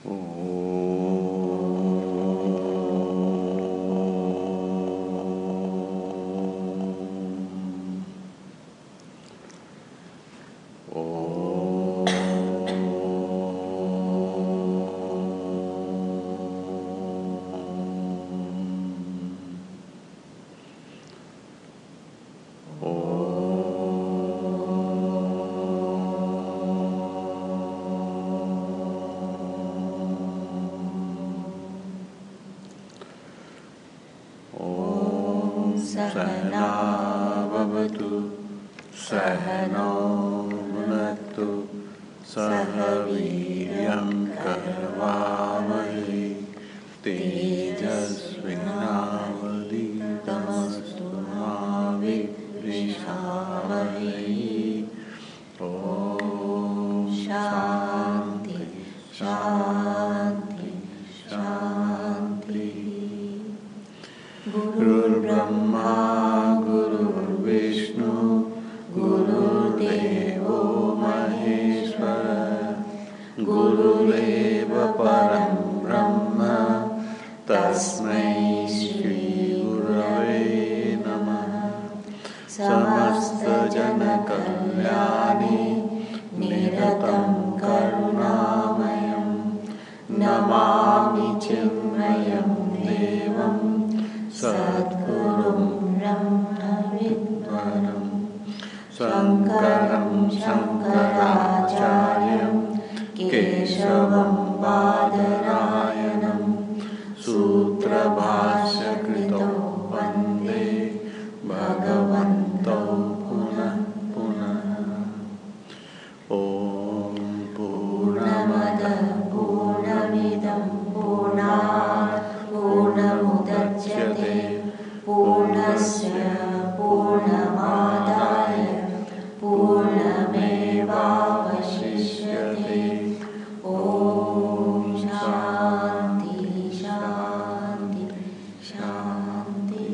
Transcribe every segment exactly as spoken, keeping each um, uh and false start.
सहना भवतु सहनौ भुनक्तु सह वीर्यं करवावहै तेजस्विनावधीतमस्तु मा विद्विषावहै। ॐ शान्ति शान्ति शान्ति। गुरुर्ब्रह्मा गुरुर्विष्णु गुरुर्देवो महेश्वर गुरुरेव परं ब्रह्म तस्मै श्री गुरवे नमः। समस्तजनकल्याणे निरतं करुणामयं नमामि चिन्मयं देवं सद्गुरुं ब्रह्मविद्वरं शङ्करं शङ्कराचार्यं केशवं बादरायणं सूत्रभाष्यकृतौ वन्दे भगवन्तौ पुनः पुनः। ॐ पूर्णमदः पूर्णमिदं पूर्णात् पूर्णमुदच्यते पूर्णस्य पूर्णमादाय पूर्णमेवावशिष्यते। ॐ शान्ति शान्ति शान्ति।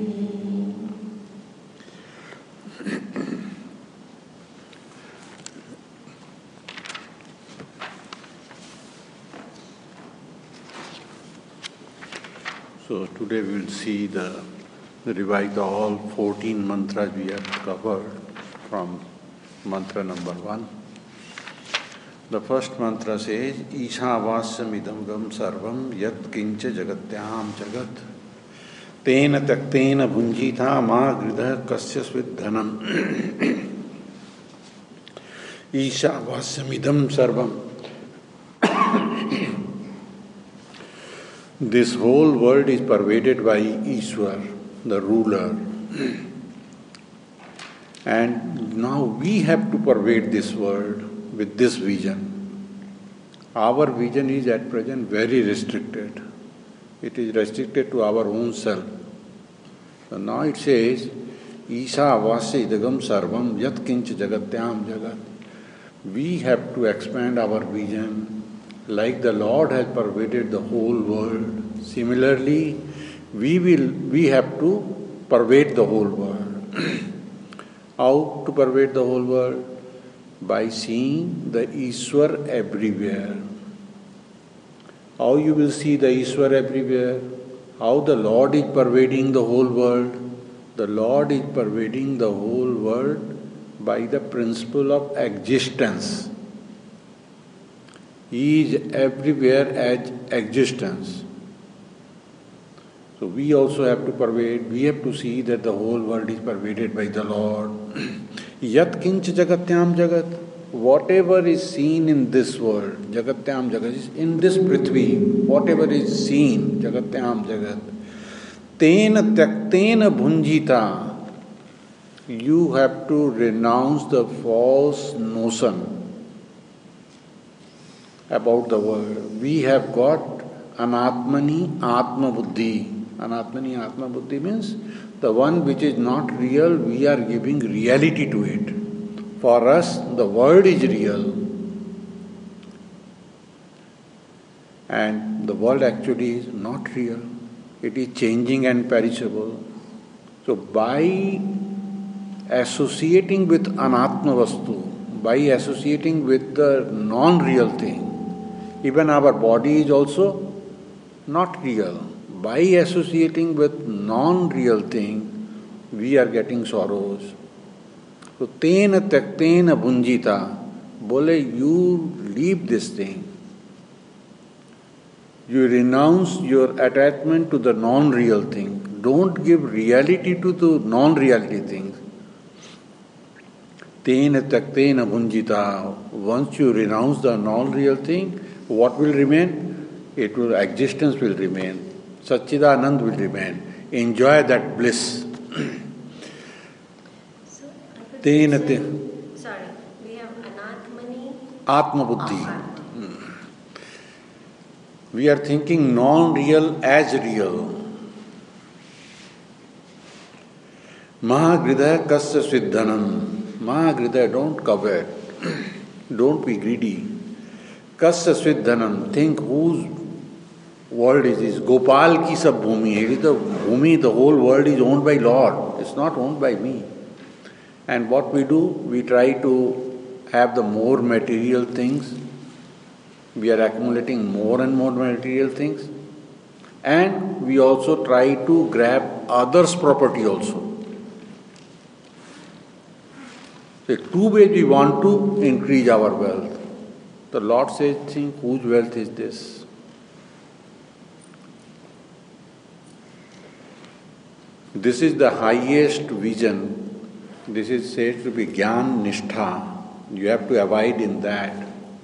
So today we will see the, the revise the all fourteen mantras we have covered from mantra number one. The first mantra says, Ishavasya gam sarvam yat kincha jagatyam jagat tena taktena bhunjita ma gridha kasya svidhanam. Ishavasya sarvam. This whole world is pervaded by Ishwar, the ruler. And now we have to pervade this world with this vision. Our vision is at present very restricted. It is restricted to our own self. So now it says, Isha avasya idagam sarvam yat kincha jagatyam jagat. We have to expand our vision. Like the Lord has pervaded the whole world, similarly, we will we have to pervade the whole world. How to pervade the whole world? By seeing the Ishwar everywhere. How you will see the Ishwar everywhere? How the Lord is pervading the whole world? The Lord is pervading the whole world by the principle of existence. He is everywhere as existence. So we also have to pervade, we have to see that the whole world is pervaded by the Lord. Yat kincha jagatyam jagat. Whatever is seen in this world, jagatyam jagat, is in this prithvi, whatever is seen, jagatyam jagat. Tena tyaktena bhunjita. You have to renounce the false notion about the world. We have got anatmani atma buddhi. Anatmani atma buddhi means the one which is not real, we are giving reality to it. For us, the world is real. And the world actually is not real. It is changing and perishable. So by associating with anatma vastu, by associating with the non-real thing, Even our body is also not real. By associating with non-real thing, we are getting sorrows. So, tena tyaktena bhunjita, bole, you leave this thing. You renounce your attachment to the non-real thing. Don't give reality to the non-reality things. Tena tyaktena bhunjita. Once you renounce the non-real thing, what will remain? It will, existence will remain. Satchidanand will remain. Enjoy that bliss. So, Tena te. Sorry, we have anatmani. Atma buddhi. We are thinking non-real as real. Mahagridaya kasya siddhanam. Mahagridaya, don't covet. Don't be greedy. Kasya siddhanam. Think whose world is this. Gopal ki sab bhumi. It is the bhumi, the whole world is owned by Lord. It's not owned by me. And what we do, we try to have the more material things. We are accumulating more and more material things. And we also try to grab others' property also. So, two ways we want to increase our wealth. The Lord says, think, whose wealth is this? This is the highest vision. This is said to be Gyan Nishtha. You have to abide in that.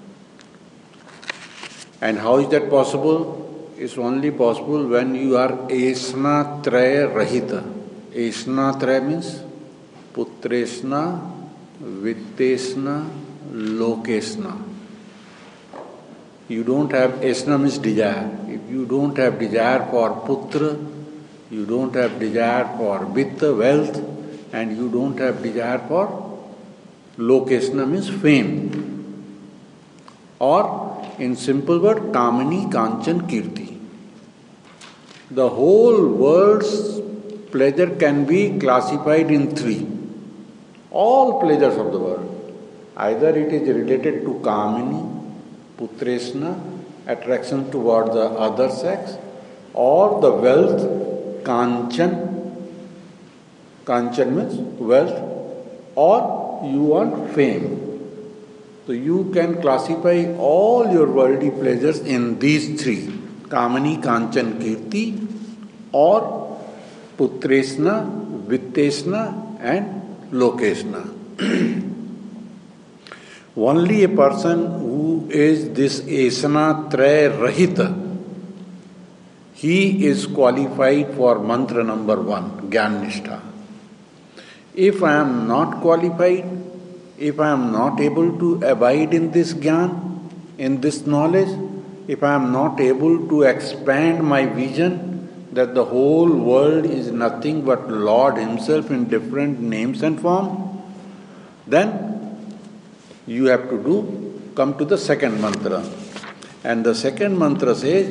And how is that possible? It's only possible when you are Esna Traya Rahita. Esna Traya means Putresna, Vittesna, Lokesna. You don't have, Esna means desire. If you don't have desire for Putra, you don't have desire for Vitta, wealth, and you don't have desire for Lokesna means fame. Or in simple word, Kamini Kanchan Kirti. The whole world's pleasure can be classified in three. All pleasures of the world. Either it is related to Kamini, Putresna, attraction toward the other sex, or the wealth, Kanchan. Kanchan means wealth, or you want fame. So you can classify all your worldly pleasures in these three. Kamani, Kanchan, Kirti, or Putresna, Vittesna, and Lokesna. Only a person who is this Esana Traya Rahita, he is qualified for mantra number one, Gyan Nishtha. If I am not qualified, if I am not able to abide in this Gyan, in this knowledge, if I am not able to expand my vision that the whole world is nothing but Lord Himself in different names and form, then you have to do, come to the second mantra. And the second mantra says,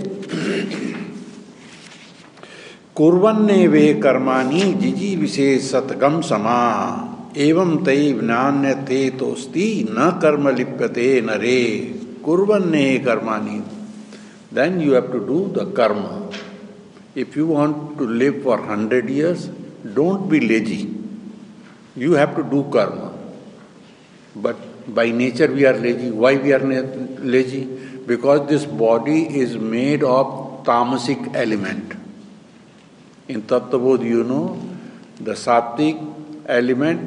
Kurvanne ve karmani jiji vises satgam sama evam tai vnanya te tosti na karma lipyate nare kurvanne karmani. Then you have to do the karma. If you want to live for hundred years, don't be lazy. You have to do karma. But by nature we are lazy. Why we are lazy? Because this body is made of tamasic element. In Tattvabodh, you know, the Sattvic element,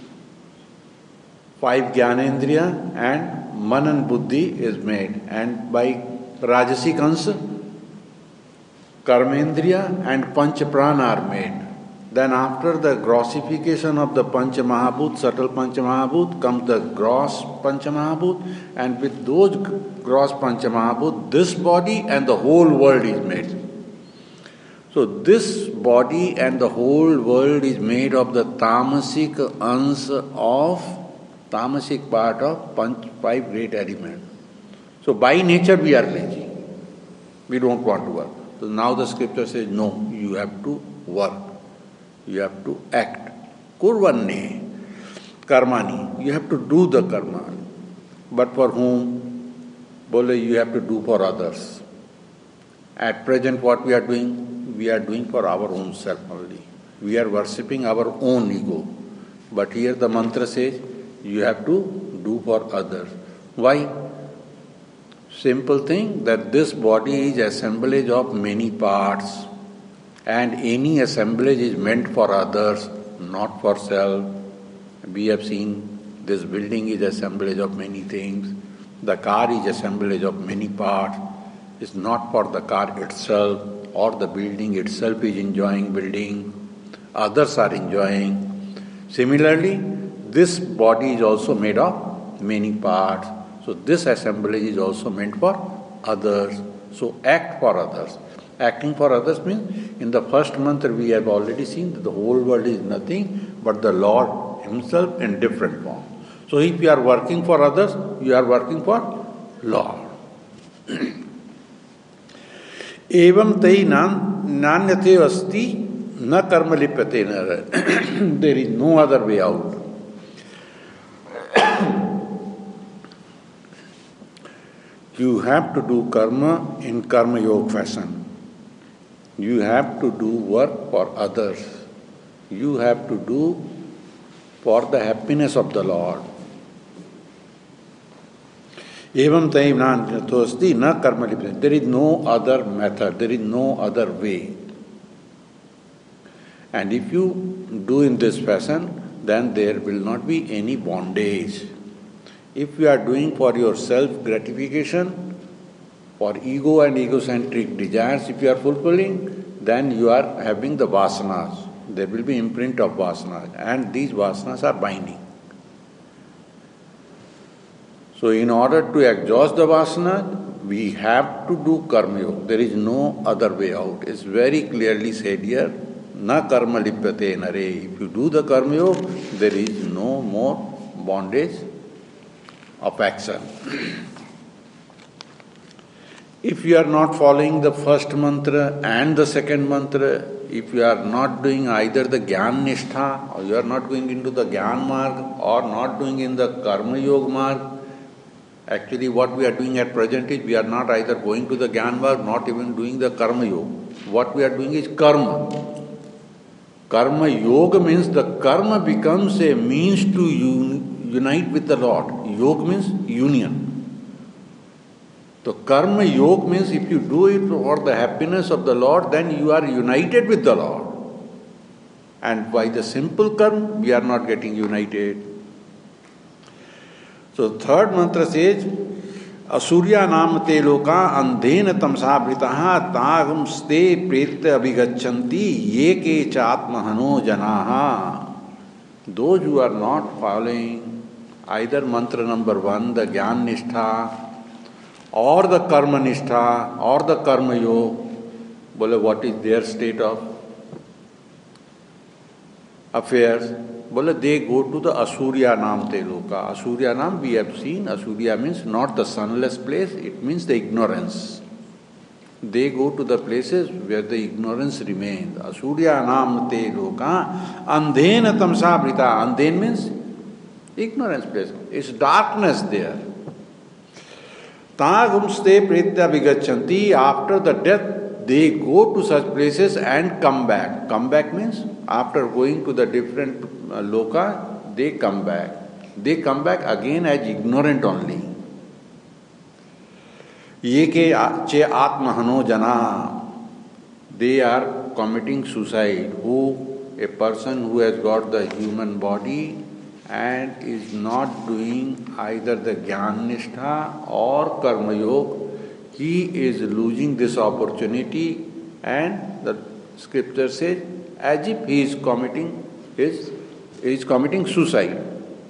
five Jnanendriya and Manan Buddhi is made. And by Rajasic Ansa, Karmendriya and Pancha Prana are made. Then after the grossification of the Pancha Mahabhut, subtle Pancha Mahabhut, comes the gross Pancha Mahabhut, and with those gross Pancha Mahabhut, this body and the whole world is made. So this body and the whole world is made of the tamasic ansa of, tamasic part of panch, five great elements. So by nature we are lazy. We don't want to work. So now the scripture says, no, you have to work. You have to act. Kurvanne, karmani. You have to do the karma. But for whom? Bole, you have to do for others. At present, what we are doing? We are doing for our own self only. We are worshipping our own ego. But here the mantra says, you have to do for others. Why? Simple thing, that this body is assemblage of many parts, and any assemblage is meant for others, not for self. We have seen this building is assemblage of many things. The car is assemblage of many parts. It's not for the car itself, or the building itself is enjoying building. Others are enjoying. Similarly, this body is also made of many parts. So this assemblage is also meant for others. So act for others. Acting for others means, in the first mantra we have already seen that the whole world is nothing but the Lord Himself in different form. So if you are working for others, you are working for Lord. Evam tai nanyate asti na karma lipyate nara. There is no other way out. You have to do karma in karma yoga fashion. You have to do work for others. You have to do for the happiness of the Lord. Evam tai nanyatosti na karma lipyate. There is no other method. There is no other way. And if you do in this fashion, then there will not be any bondage. If you are doing for your self-gratification, for ego and egocentric desires, if you are fulfilling, then you are having the vasanas. There will be imprint of vasanas, and these vasanas are binding. So in order to exhaust the vasanas, we have to do karma yoga. There is no other way out. It's very clearly said here, na karma lipyate nare. If you do the karma yoga, there is no more bondage of action. If you are not following the first mantra and the second mantra, if you are not doing either the Gyan Nishtha, or you are not going into the Gyan Marg, or not doing in the Karma Yoga Marg, actually what we are doing at present is we are not either going to the Gyan Marg, not even doing the Karma Yoga. What we are doing is karma. Karma Yoga means the karma becomes a means to un- unite with the Lord. Yoga means union. So karma yoga means if you do it for the happiness of the Lord, then you are united with the Lord. And by the simple karma, we are not getting united. So third mantra says, Asurya nam te loka andhena tamsa vritaha tagam ste pretya abhigachanti ye ke cha atmahano janaha. Those who are not following either mantra number one, the Gyan Nishtha, or the Karma Nishtha, or the Karma Yoga, bole what is their state of affairs? Bole they go to the Asurya Nam Te Loka. Asurya Nam we have seen, Asurya means not the sunless place, it means the ignorance. They go to the places where the ignorance remains. Asurya Nam Te Loka andhena tamsa vrita. Andhen means ignorance place. It's darkness there. Tagumste pretya vigachanti. After the death, they go to such places and come back. Come back means after going to the different uh, loka, they come back. They come back again as ignorant only. Ye ke che atmahano jana. They are committing suicide. Who? A person who has got the human body and is not doing either the Gyan Nishtha or Karma Yoga, he is losing this opportunity, and the scripture says as if he is committing his he is committing suicide.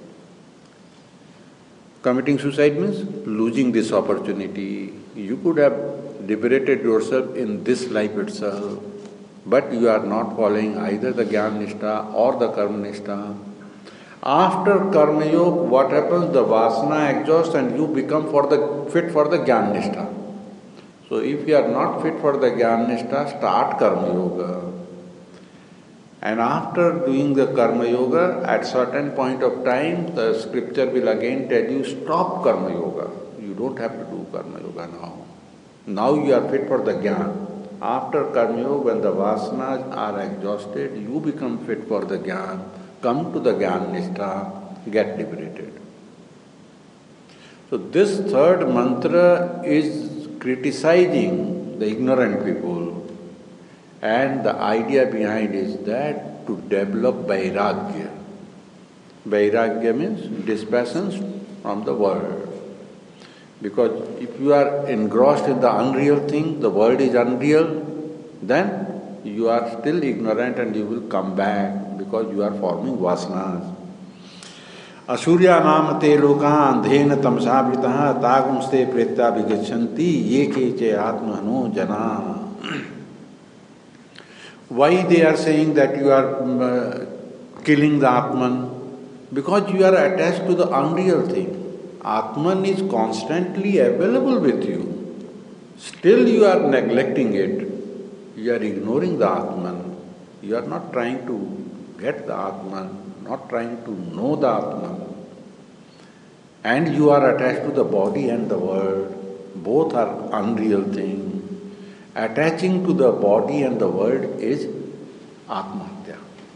Committing suicide means losing this opportunity. You could have liberated yourself in this life itself, but you are not following either the Gyan Nishtha or the Karma Nishtha. After Karma Yoga, what happens? The Vasana exhausts and you become for the fit for the Gyan Nishtha. So if you are not fit for the Gyan Nishtha, start Karma Yoga. And after doing the Karma Yoga, at certain point of time, the scripture will again tell you, stop Karma Yoga. You don't have to do Karma Yoga now. Now you are fit for the Jnana. After Karma Yoga, when the Vasanas are exhausted, you become fit for the Jnana. Come to the Jnana Nishtha, get liberated. So this third mantra is criticizing the ignorant people, and the idea behind is that to develop Vairagya. Vairagya means dispassion from the world. Because if you are engrossed in the unreal thing, the world is unreal, then you are still ignorant and you will come back because you are forming vasanas. Asurya namate lokan dhena tamsavritah tagumste preta vigachanti ye keche atmano jana. Why they are saying that you are uh, killing the Atman? Because you are attached to the unreal thing. Atman is constantly available with you. Still you are neglecting it. You are ignoring the Atman. You are not trying to get the Atman, not trying to know the Atman. And you are attached to the body and the world. Both are unreal things. Attaching to the body and the world is Atmahatya.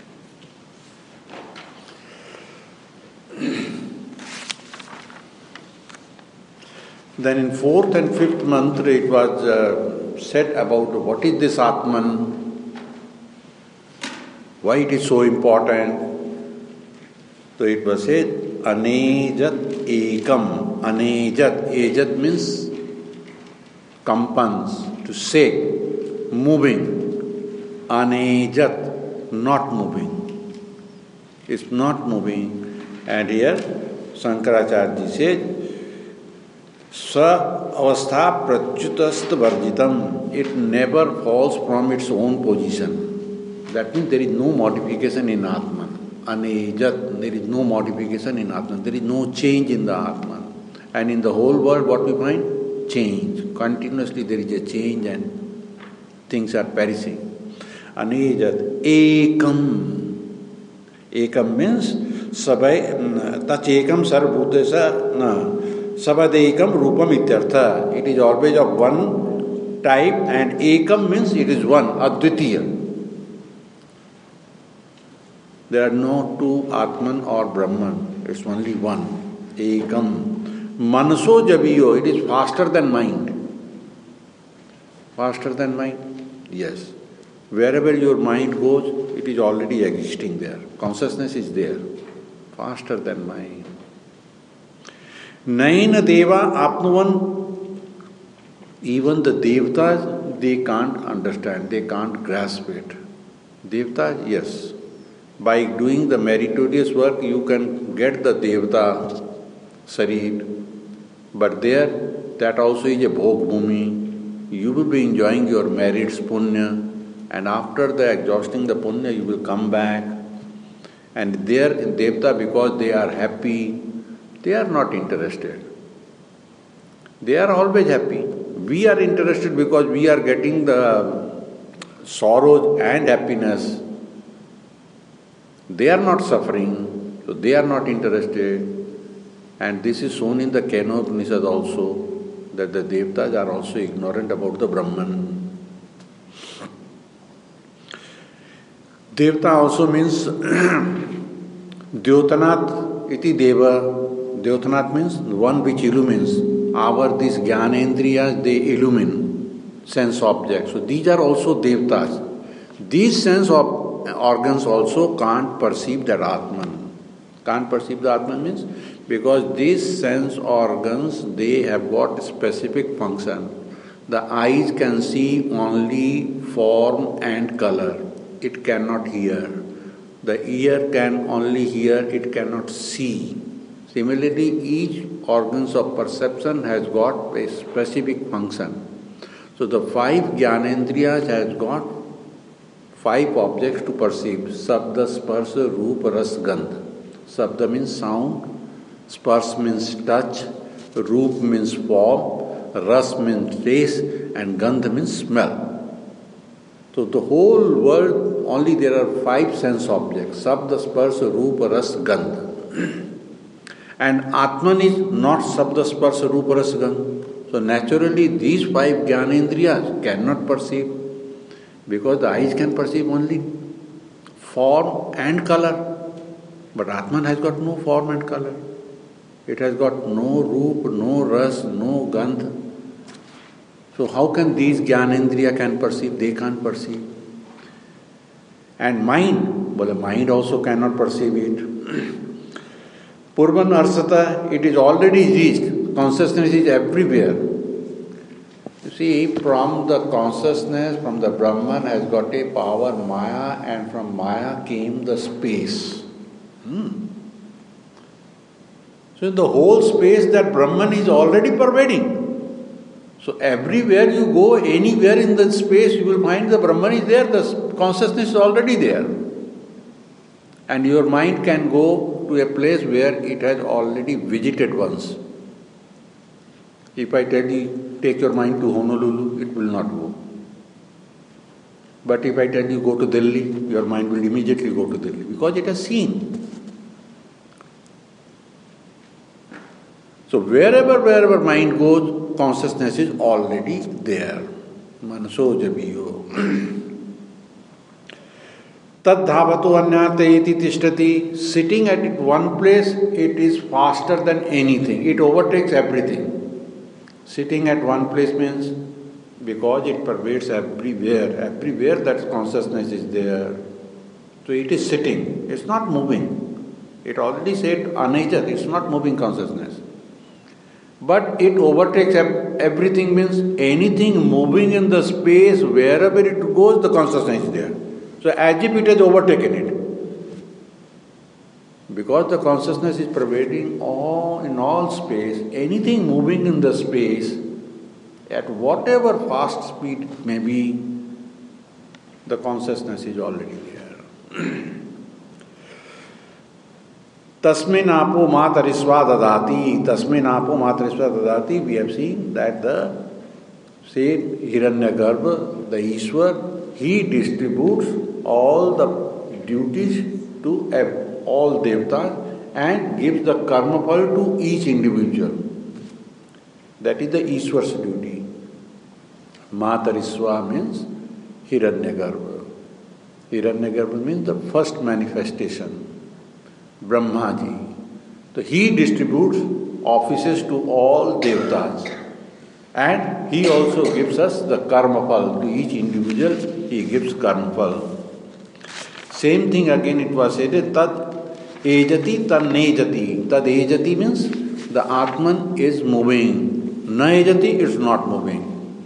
Then in fourth and fifth mantra it was uh, said about what is this Atman, why it is so important. So it was said, Anejat Ekam. Anejat, Ejat means compans, to shake, moving. Anejat, not moving. It's not moving. And here Shankaracharya says, Sa avastha pratyutast varjitam. It never falls from its own position. That means there is no modification in Atman. Anejat, there is no modification in Atman. There is no change in the Atman. And in the whole world, what we find? Change. Continuously there is a change and things are perishing. Anejat, ekam. Ekam means sabai, tach ekam sarvabhutesa, na. Sabadekam rupam ityartha. It is always of one type, and ekam means it is one, advitiya. There are no two Atman or Brahman. It's only one. Ekam. Manaso jabiyo. It is faster than mind. Faster than mind? Yes. Wherever your mind goes, it is already existing there. Consciousness is there. Faster than mind. Naina Deva Apnuvan. Even the Devatas, they can't understand, they can't grasp it. Devatas, yes. By doing the meritorious work, you can get the Devata Sarir. But there, that also is a Bhog Bhumi. You will be enjoying your merits, Punya. And after the exhausting the Punya, you will come back. And there in Devata, because they are happy, they are not interested. They are always happy. We are interested because we are getting the sorrows and happiness. They are not suffering, so they are not interested. And this is shown in the Kena Upanishad also, that the Devatas are also ignorant about the Brahman. Devata also means Dyotanat iti Deva. Dyotanat means one which illumines. Our these Jnanendriyas, they illumine sense objects. So these are also Devatas. These sense of organs also can't perceive that Atman. Can't perceive the Atman means because these sense organs, they have got specific function. The eyes can see only form and color. It cannot hear. The ear can only hear, it cannot see. Similarly, each organs of perception has got a specific function. So the five Jnanendriyas has got five objects to perceive. Sabda, Sparsha, Rupa, Ras, Gandha. Sabda means sound, Sparsh means touch, Roop means form, Ras means taste, and Gandha means smell. So the whole world, only there are five sense objects. Sabda, Sparsha, Rupa, Ras, Gandha. And Atman is not Sabda Sparsha Rupa Rasa Gandha. So naturally these five Jnanendriyas cannot perceive, because the eyes can perceive only form and color. But Atman has got no form and color. It has got no roop, no ras, no gandh. So how can these Jnanendriya can perceive? They can't perceive. And mind, well, the mind also cannot perceive it. Purvan Arsata, it is already reached. Consciousness is everywhere. You see, from the consciousness, from the Brahman has got a power, Maya, and from Maya came the space. Hmm. So the whole space, that Brahman is already pervading. So everywhere you go, anywhere in the space, you will find the Brahman is there, the consciousness is already there. And your mind can go to a place where it has already visited once. If I tell you, take your mind to Honolulu, it will not go. But if I tell you, go to Delhi, your mind will immediately go to Delhi, because it has seen. So wherever, wherever mind goes, consciousness is already there. Manaso jabiyo. Tad dhavato anyate iti tishtati. Sitting at one place, it is faster than anything. It overtakes everything. Sitting at one place means, because it pervades everywhere, everywhere that consciousness is there. So it is sitting, it's not moving. It already said anajat, it's not moving consciousness. But it overtakes everything means anything moving in the space, wherever it goes, the consciousness is there. So as if it has overtaken it. Because the consciousness is pervading all in all space, anything moving in the space, at whatever fast speed it may be, the consciousness is already there. Tasmin apo matarisva dadati, tasmin apo matarisva dadati, we have seen that the same Hiranyagarbha, the Ishwar, he distributes all the duties to all devatas and gives the karma phala to each individual. That is the Ishwar's duty. Matarisva means Hiranyagarbha. Hiranyagarbha means the first manifestation. Brahmaji. So he distributes offices to all devatas. And he also gives us the karma phala. To each individual, he gives karma phala. Same thing again it was said, tad ejati tad nejati. Tad ejati means the Atman is moving. Na ejati is not moving.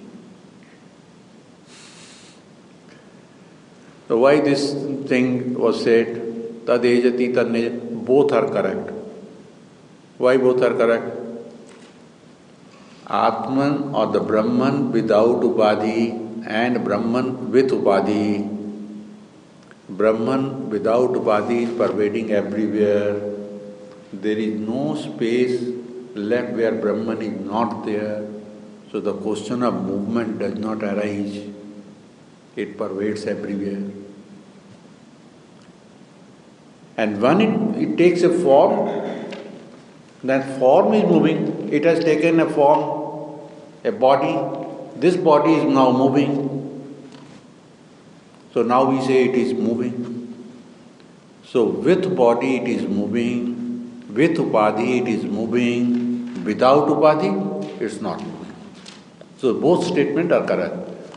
So why this thing was said, tad ejati tad nejati, both are correct. Why both are correct? Atman or the Brahman without Upadhi and Brahman with Upadhi. Brahman without Upadhi is pervading everywhere. There is no space left where Brahman is not there. So the question of movement does not arise. It pervades everywhere. And when it, it takes a form, that form is moving. It has taken a form, a body. This body is now moving. So now we say it is moving. So with body it is moving, with Upadhi it is moving, without Upadhi it's not moving. So both statements are correct.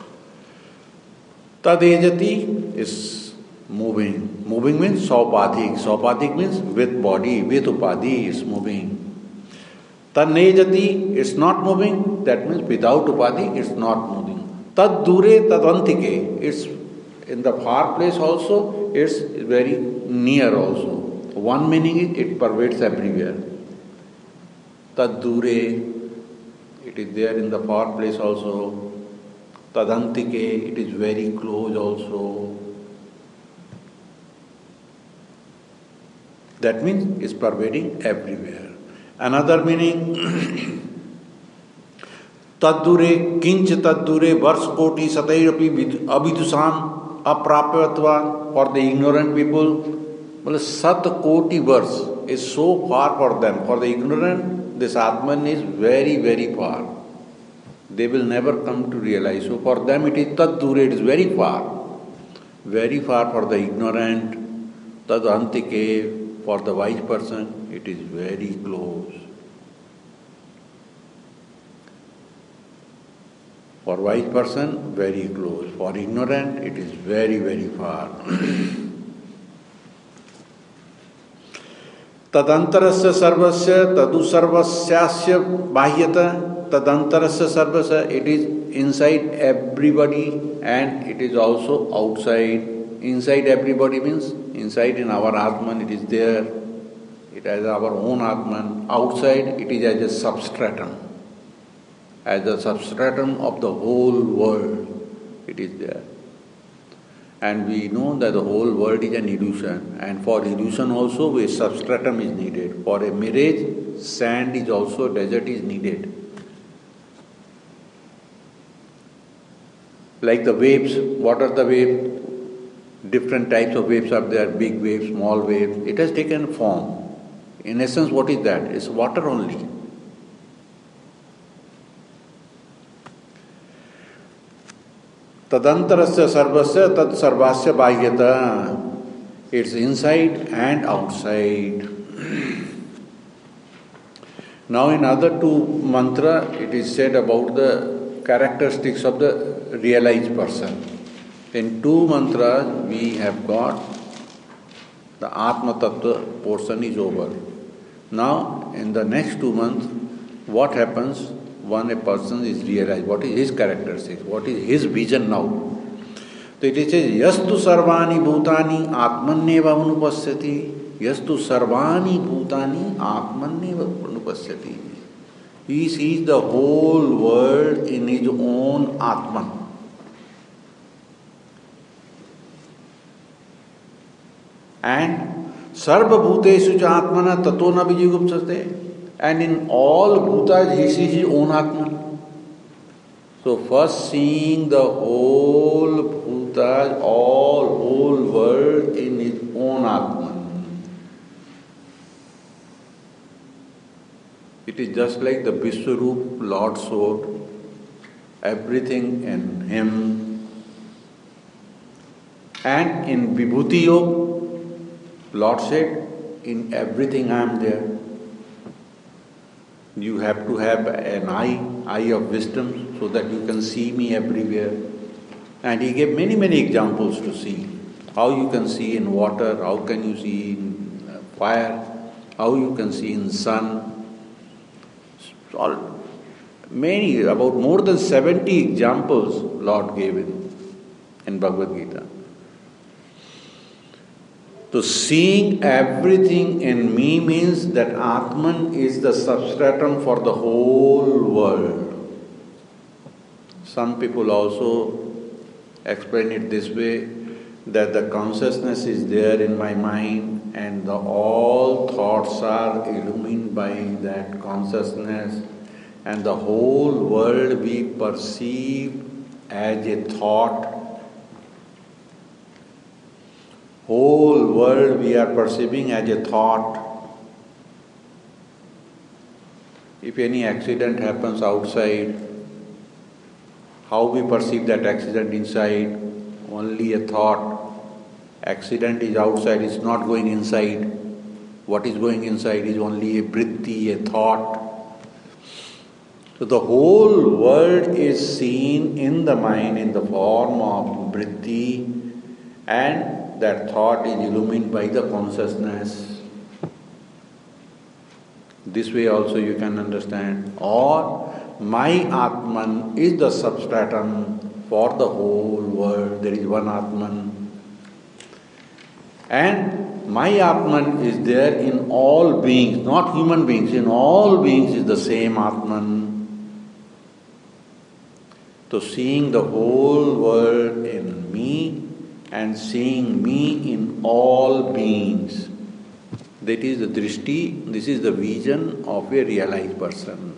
Tadejati is moving. Moving means Saupadhik. Saupadhik means with body, with Upadhi is moving. Tanejati is not moving, that means without Upadhi it's not moving. Tad dure tadantike, it's in the far place also, it's very near also. One meaning is it pervades everywhere. Tad dure, it is there in the far place also. Tadantike, it is very close also. That means it's pervading everywhere. Another meaning, taddure, kinch taddure, vers koti satairapi abhidusam aprapyatva, for the ignorant people, well, sat koti vers. is so far for them. For the ignorant, this Atman is very, very far. They will never come to realize. So for them it is tad dure, it is very far. Very far for the ignorant, tad antike, for the wise person, it is very close. For wise person, very close. For ignorant, it is very, very far. Tadantarasya sarvasya tadu sarvasyasya bahyata. Tadantarasya sarvasya, it is inside everybody and it is also outside. Inside everybody means inside in our Atman it is there. It has our own Atman. Outside it is as a substratum. As the substratum of the whole world, it is there. And we know that the whole world is an illusion. And for illusion also, a substratum is needed. For a mirage, sand is also, desert is needed. Like the waves, what are the waves? Different types of waves are there, big waves, small waves. It has taken form. In essence, what is that? It's water only. Tadantarasya sarvasya tad sarvasya bahyata. It's inside and outside. Now in other two mantra, it is said about the characteristics of the realized person. In two mantras, we have got the Atma Tattva portion is over. Now in the next two months, what happens? When a person is realized, what is his characteristics, what is his vision now. So it says, Yastu sarvani bhutani atmanneva anupasyati. Yastu sarvani bhutani atmanneva anupasyati. He sees the whole world in his own Atman. And sarva bhuteshu cha atmana tato na vijigupsate. And in all bhutas, he sees his own Atman. So first seeing the whole bhutas, all whole world in his own Atman. It is just like the Vishwarup Lord showed everything in him. And in Vibhuti Yoga, Lord said, in everything I am there. You have to have an eye, eye of wisdom, so that you can see me everywhere. And he gave many, many examples to see. How you can see in water, how can you see in fire, how you can see in sun. All, many, about more than seventy examples Lord gave in, in Bhagavad Gita. So seeing everything in me means that Atman is the substratum for the whole world. Some people also explain it this way, that the consciousness is there in my mind and the, all thoughts are illumined by that consciousness, and the whole world we perceive as a thought. Whole world we are perceiving as a thought. If any accident happens outside, how we perceive that accident inside? Only a thought. Accident is outside, it's not going inside. What is going inside is only a vritti, a thought. So the whole world is seen in the mind in the form of vritti, and that thought is illumined by the consciousness. This way also you can understand. Or my Atman is the substratum for the whole world. There is one Atman. And my Atman is there in all beings, not human beings. In all beings is the same Atman. So seeing the whole world in me and seeing me in all beings. That is the drishti, this is the vision of a realized person.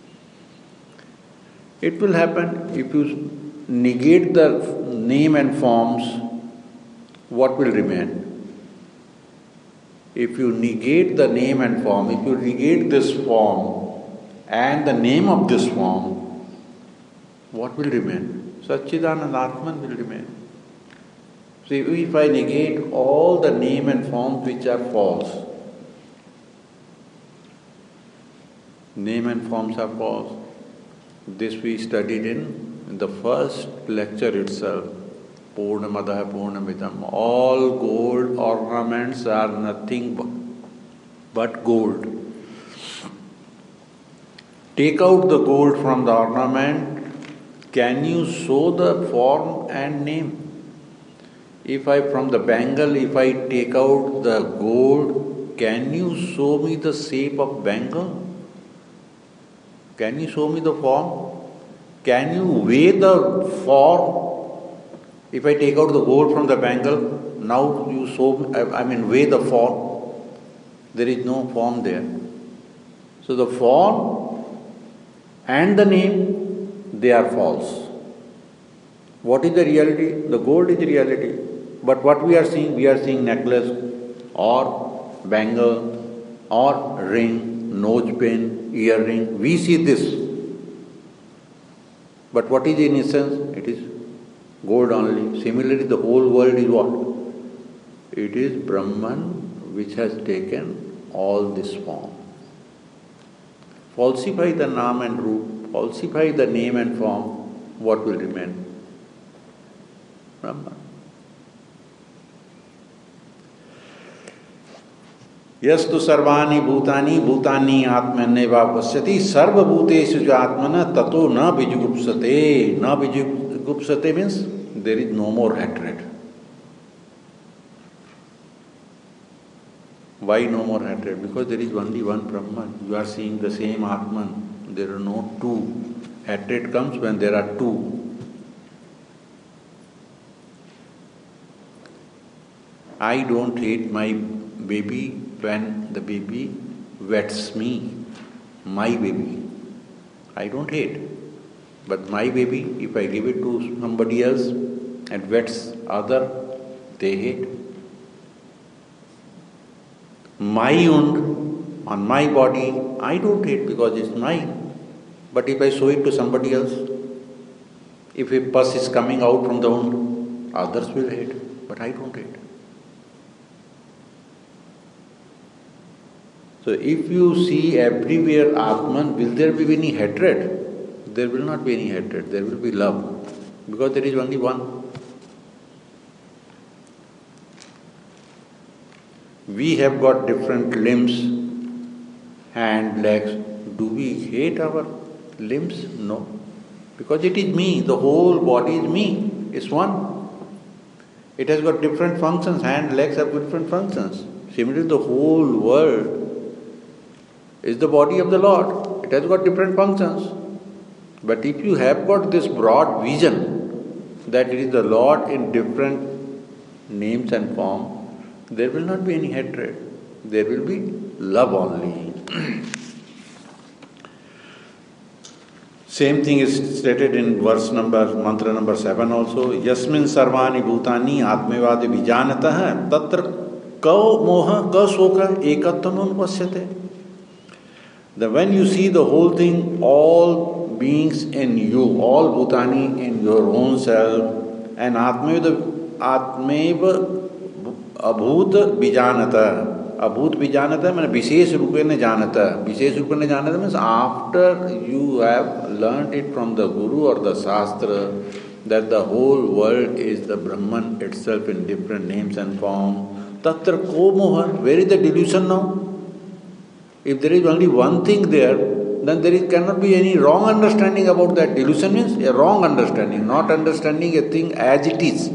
It will happen if you negate the name and forms, what will remain? If you negate the name and form, if you negate this form and the name of this form, what will remain? Satchidanand Atman will remain. So if I negate all the name and forms which are false, name and forms are false. This we studied in, in the first lecture itself. Purnamadaha Purnamidam. All gold ornaments are nothing but, but gold. Take out the gold from the ornament. Can you show the form and name? If I, from the bangle, if I take out the gold, can you show me the shape of bangle? Can you show me the form? Can you weigh the form? If I take out the gold from the bangle, now you show, I mean, weigh the form. There is no form there. So the form and the name, they are false. What is the reality? The gold is reality. But what we are seeing, we are seeing necklace or bangle or ring, nose pin, earring. We see this. But what is in essence? It is gold only. Similarly, the whole world is what? It is Brahman which has taken all this form. Falsify the Naam and Roop, falsify the name and form, what will remain? Brahman. Yastu sarvani bhutani bhutani atmaneva pasyati sarva bhuteshu atmana tato na bijugupsate. Na bijugupsate means there is no more hatred. Why no more hatred? Because there is only one Brahman. You are seeing the same Atman. There are no two. Hatred comes when there are two. I don't hate my baby when the baby wets me. My baby. I don't hate. But my baby, if I give it to somebody else and wets other, they hate. My wound on my body, I don't hate because it's mine. But if I show it to somebody else, if a pus is coming out from the wound, others will hate, but I don't hate. So if you see everywhere Atman, will there be any hatred? There will not be any hatred, there will be love. Because there is only one. We have got different limbs, hand, legs. Do we hate our limbs? No. Because it is me, the whole body is me, it's one. It has got different functions, hand, legs have different functions. Similarly, the whole world is the body of the Lord. It has got different functions. But if you have got this broad vision that it is the Lord in different names and form, there will not be any hatred. There will be love only. Same thing is stated in verse number, mantra number seven also. Yasmin sarvani bhutani atmevadi vijanatah tatra ka moha ka soka ekattanun pasyate. That when you see the whole thing, all beings in you, all bhutani in your own self, and atmeva atmeva abhut vijanata. Abhut vijanata means vishesh rupena janata. Vishesh rupena janata means after you have learnt it from the Guru or the Shastra that the whole world is the Brahman itself in different names and form. Tatra ko moha. Where is the delusion now? If there is only one thing there, then there is, cannot be any wrong understanding about that. Delusion means a wrong understanding, not understanding a thing as it is.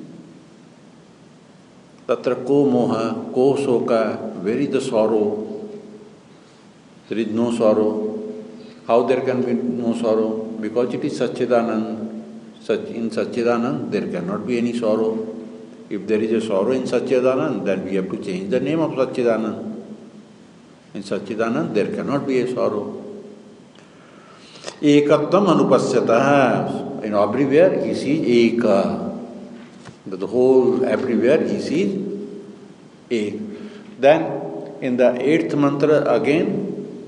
Tatra ko moha, ko soka, where is the sorrow? There is no sorrow. How there can be no sorrow? Because it is Satchidanand. In Satchidanand, there cannot be any sorrow. If there is a sorrow in Satchidanand, then we have to change the name of Satchidanand. In Satchidanand, there cannot be a sorrow. Ekattam anupasyatah. In everywhere, he sees Eka. The whole, everywhere, he sees Ek. Then in the eighth mantra again,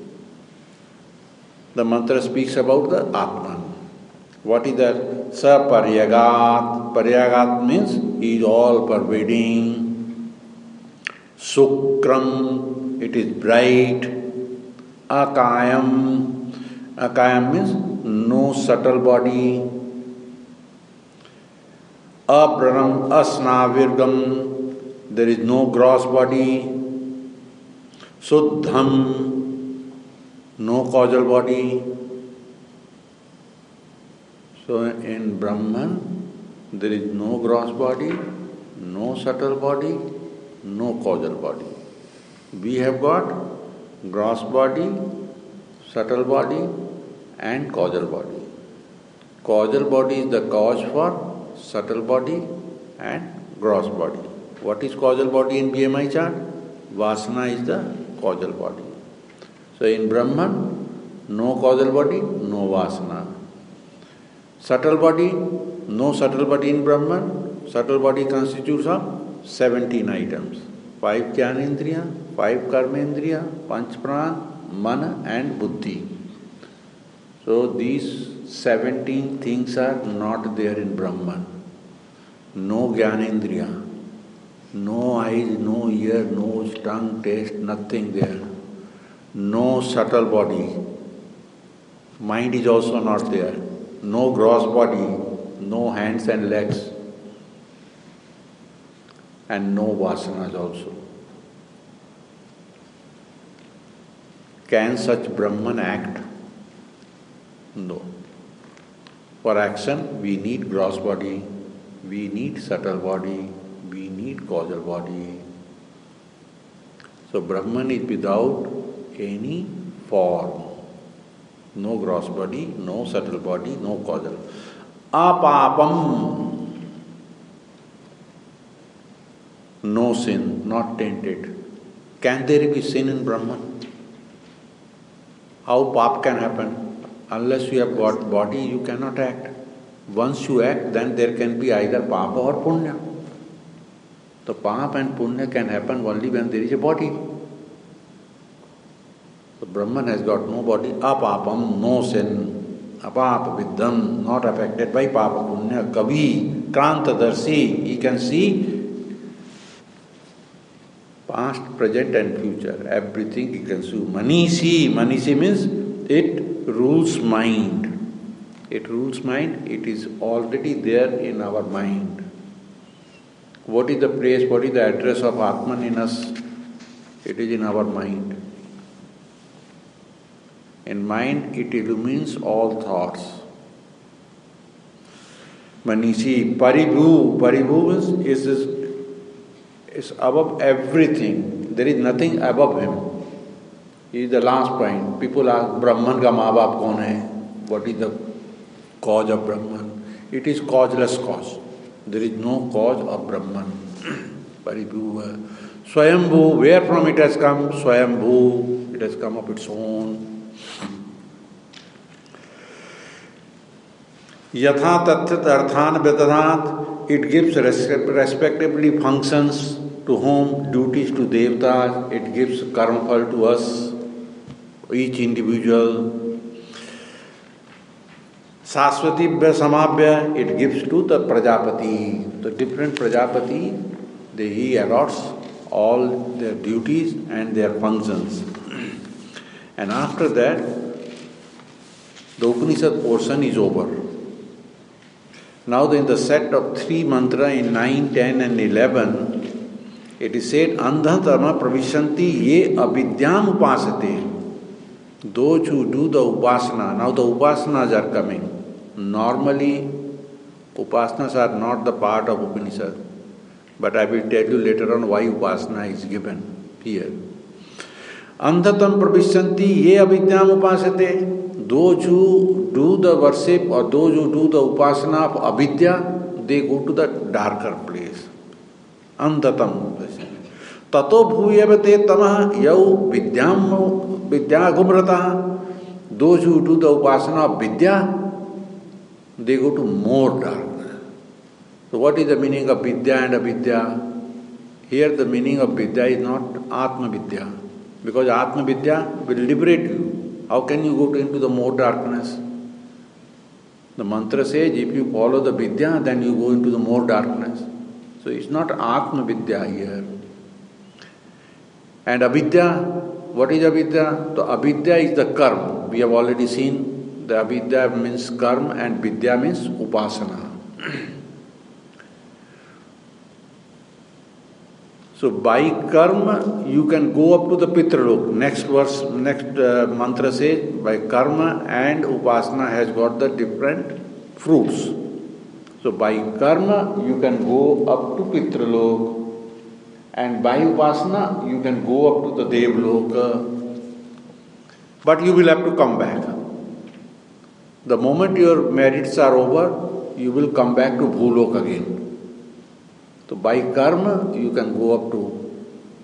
the mantra speaks about the Atman. What is that? Saparyagat. Paryagat means he is all pervading. Sukram, it is bright. Akayam. Akayam means no subtle body. Apranam, asnavirgam, there is no gross body. Suddham, no causal body. So in Brahman, there is no gross body, no subtle body, no causal body. We have got gross body, subtle body and causal body. Causal body is the cause for subtle body and gross body. What is causal body in B M I chart? Vasana is the causal body. So in Brahman, no causal body, no vasana. Subtle body, no subtle body in Brahman. Subtle body constitutes of seventeen items. Five Jnanendriya, five Karmendriya, Panch Pran, Mana and Buddhi. So these seventeen things are not there in Brahman. No Jnanendriya, no eyes, no ear, nose, tongue, taste, nothing there. No subtle body. Mind is also not there. No gross body, no hands and legs, and no vasanas also. Can such Brahman act? No. For action, we need gross body, we need subtle body, we need causal body. So Brahman is without any form. No gross body, no subtle body, no causal. Apapam, no sin, not tainted. Can there be sin in Brahman? How pap can happen? Unless you have got body, you cannot act. Once you act, then there can be either papa or punya. The pap and punya can happen only when there is a body. So Brahman has got no body, apapam, no sin, apapa viddham, not affected by papa punya, kavi, krantadarsi, he can see past, present and future, everything he can see. Manisi, manisi means it rules mind. It rules mind, it is already there in our mind. What is the place, what is the address of Atman in us? It is in our mind. In mind, it illumines all thoughts. Manishi, Paribhu, Paribhu is, is, is above everything. There is nothing above him. He is the last point. People ask, Brahman ka maa baap kaun hai? What is the cause of Brahman? It is causeless cause. There is no cause of Brahman. Paribhu, Swayambhu, where from it has come? Swayambhu, it has come of its own. Yatha tathat arthan vedadat, it gives respectively functions to whom, duties to devtas, it gives karma phal to us, each individual. Sasvatibhya samabhya, it gives to the Prajapati. The different Prajapati, they, he allots all their duties and their functions. And after that, the Upanishad portion is over. Now in the set of three mantra in nine, ten and eleven, it is said, Andhatama pravishanti ye avidyam upasate. Those who do the upasana, now the upasanas are coming. Normally, upasanas are not the part of Upanishad. But I will tell you later on why upasana is given here. Andhatam pravishanti ye avidyam upasate. Those who do the worship or those who do the upasana of avidya, they go to the darker place. Andhatam. Tato bhuyavate tamah yau vidyam vidyagumrata. Those who do the upasana of vidya, they go to more darkness. So what is the meaning of vidya and avidya? Here the meaning of Vidya is not Atma Vidya, because Atma Vidya will liberate you. How can you go into the more darkness? The mantra says, if you follow the Vidya, then you go into the more darkness. So it's not Atma Vidya here. And Avidya, what is Avidya? So Avidya is the karma. We have already seen the Avidya means karma and Vidya means upasana. So by karma, you can go up to the Pitralok. Next verse, next uh, mantra says, by karma and upasana has got the different fruits. So by karma, you can go up to Pitralok. And by upasana, you can go up to the Devloka. But you will have to come back. The moment your merits are over, you will come back to Bhulok again. So by karma, you can go up to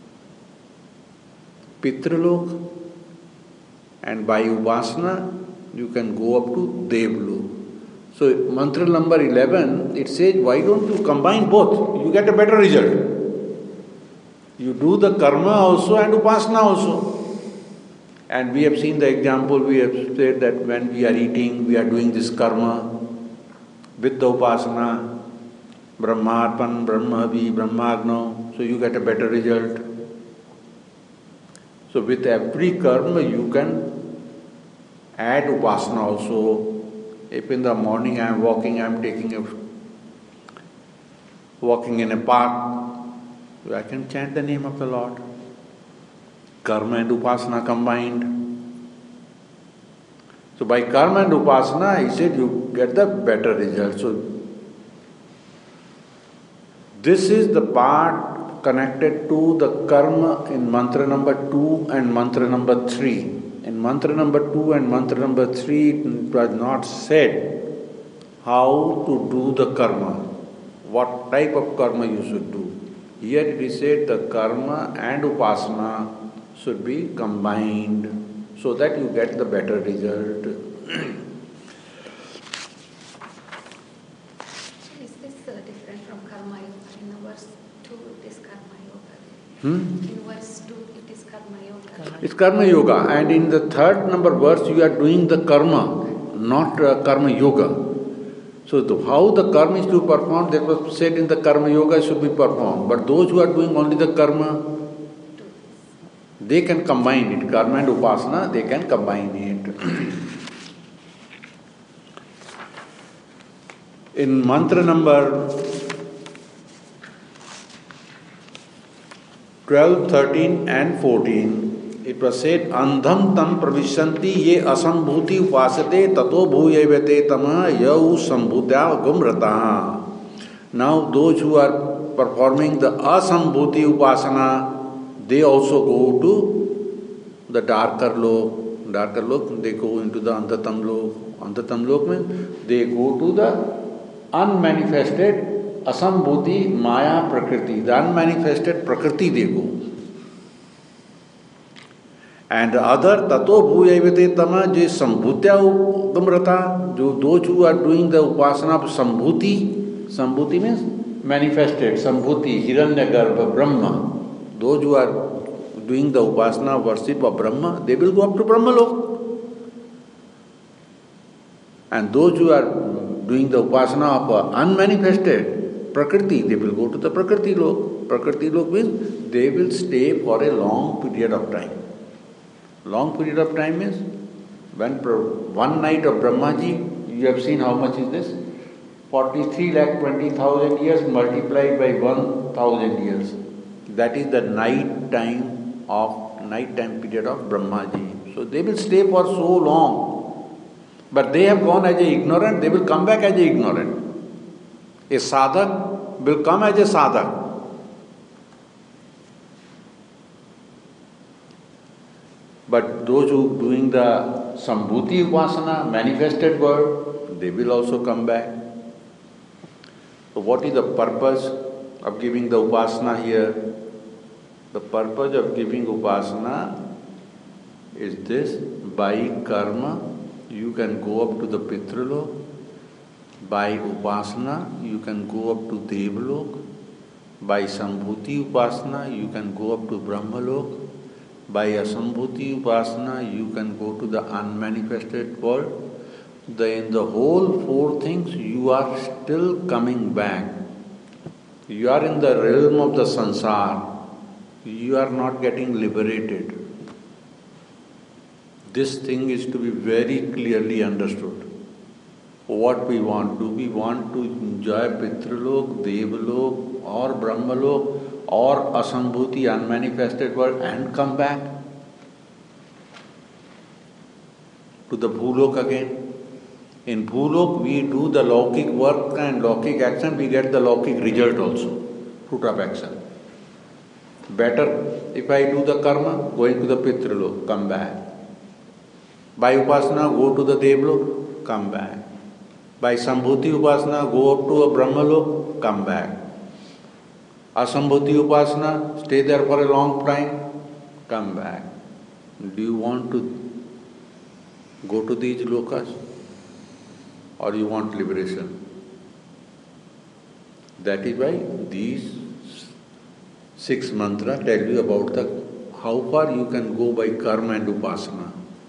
Pitralok, and by upasana, you can go up to Devlok. So mantra number eleven, it says, why don't you combine both? You get a better result. You do the karma also and upasana also. And we have seen the example, we have said that when we are eating, we are doing this karma with the upasana. Brahmarpan, Brahmavi, Brahmagno, so you get a better result. So with every karma you can add upasana also. If in the morning I am walking, I am taking a walking in a park, so I can chant the name of the Lord. Karma and upasana combined. So by karma and upasana, he said you get the better result. So this is the part connected to the karma in mantra number two and mantra number three. In mantra number two and mantra number three, it was not said how to do the karma, what type of karma you should do. Here it is said the karma and upasana should be combined so that you get the better result. Hmm? In verse two, it is karma yoga. It's karma yoga, and in the third number verse, you are doing the karma, not uh, karma yoga. So, the, how the karma is to be performed, that was said in the karma yoga should be performed. But those who are doing only the karma, they can combine it. Karma and upasana, they can combine it. In mantra number twelve, thirteen and fourteen, it was said, Andham tam pravishanti ye asambhuti upasate tato bhuyevate tama yau sambhutya gumrata. Now those who are performing the asambhuti upasana, they also go to the darker lok. Darker lok, they go into the andhatam lok. Andhatam lok means they go to the unmanifested Asambhuti Maya Prakriti, the unmanifested Prakriti they go. And the other Tato Bhuyavate Tama, je Sambhutya Gamrata, those who are doing the upasana of Sambhuti, Sambhuti means manifested, Sambhuti, Hiranyagarbha, Brahma. Those who are doing the upasana worship of Brahma, they will go up to Brahmalok. And those who are doing the upasana of unmanifested Prakriti, they will go to the Prakriti lok. Prakriti lok means they will stay for a long period of time. Long period of time means when one night of Brahmaji, you have seen how much is this? forty-three lakh twenty thousand years multiplied by one thousand years. That is the night time of night time period of Brahmaji. So they will stay for so long. But they have gone as a ignorant, they will come back as a ignorant. A sadhak will come as a sadhak. But those who doing the Sambhuti Upasana, manifested world, they will also come back. So what is the purpose of giving the Upasana here? The purpose of giving Upasana is this: by karma, you can go up to the Pitralok. By upasana, you can go up to Devlok. By Sambhuti Upasana, you can go up to Brahmalok. By Asambhuti Upasana, you can go to the unmanifested world. The, in the whole four things, you are still coming back. You are in the realm of the sansar. You are not getting liberated. This thing is to be very clearly understood. What we want. Do we want to enjoy Pitralok, Devalok, or Brahmalok, or Asambhuti, unmanifested world, and come back to the Bhulok again? In Bhulok, we do the Laukik work and Laukik action, we get the Laukik result also, fruit of action. Better if I do the karma, going to the Pitralok, come back. By Upasana, go to the Devalok, come back. By Sambhuti Upasana, go up to a Brahmalok, come back. Asambhuti Upasana, stay there for a long time, come back. Do you want to go to these lokas? Or you want liberation? That is why these six mantras tell you about the how far you can go by karma and upasana.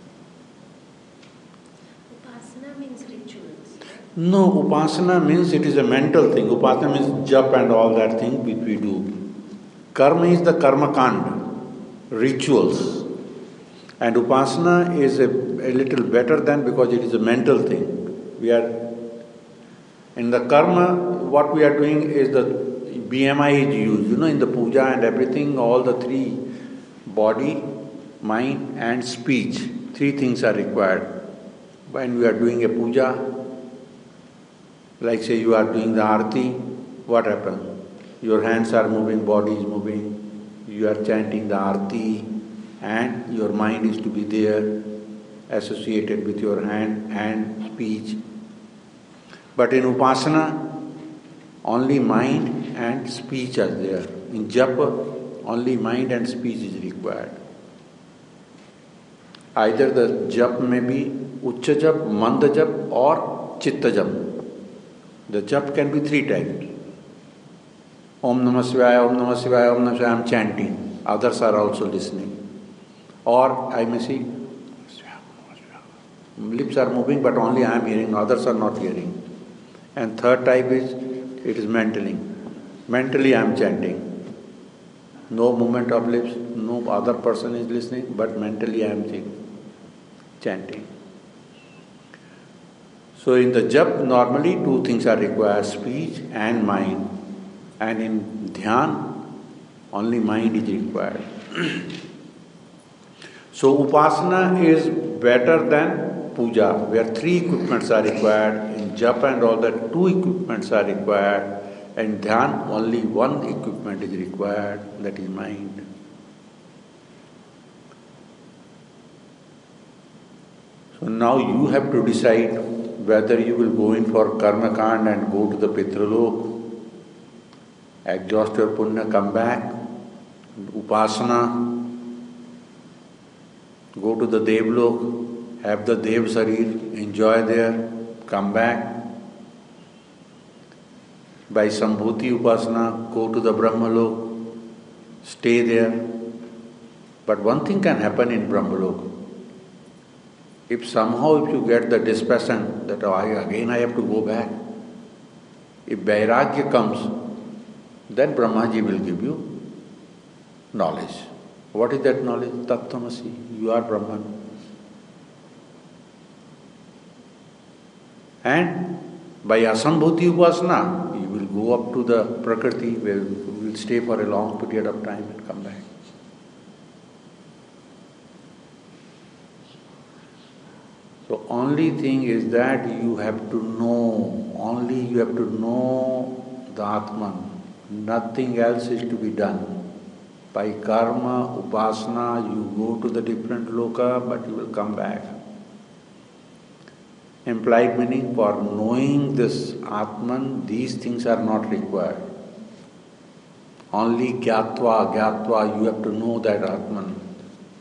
Upasana means rituals. No, upasana means it is a mental thing. Upasana means jap and all that thing which we do. Karma is the karma kanda, rituals. And upasana is a, a little better than because it is a mental thing. We are in the karma, what we are doing is the B M I is used. You know, in the puja and everything, all the three, body, mind and speech, three things are required. When we are doing a puja, like say you are doing the arati, what happens? Your hands are moving, body is moving, you are chanting the arati and your mind is to be there, associated with your hand and speech. But in upasana, only mind and speech are there. In japa, only mind and speech is required. Either the jap may be uccha jap, manda jap or chitta jap. The jap can be three types. Om Namah Shivaya, Om Namah Shivaya, Om Namah Shivaya, I am chanting. Others are also listening. Or I may see, lips are moving but only I am hearing, others are not hearing. And third type is, it is mentally. Mentally I am chanting. No movement of lips, no other person is listening, but mentally I am chanting. So in the jap, normally two things are required, speech and mind. And in dhyan, only mind is required. So upasana is better than puja, where three equipments are required. In japa and all that, two equipments are required. And dhyan, only one equipment is required, that is mind. So now you have to decide whether you will go in for karma kand and go to the Pitralok, exhaust your punya, come back, upasana, go to the Devlok, have the Dev Sarir, enjoy there, come back. By Sambhuti Upasana, go to the Brahmalok, stay there. But one thing can happen in Brahmalok. If somehow if you get the dispassion that oh, I, again I have to go back, if Vairagya comes, then Brahmaji will give you knowledge. What is that knowledge? Tattvamasi, you are Brahman. And by Asambhuti Upasana, you will go up to the Prakriti where you will stay for a long period of time and come back. So only thing is that you have to know, only you have to know the Atman. Nothing else is to be done. By karma, upasana, you go to the different loka, but you will come back. Implied meaning, for knowing this Atman, these things are not required. Only gyatva, gyatva, you have to know that Atman.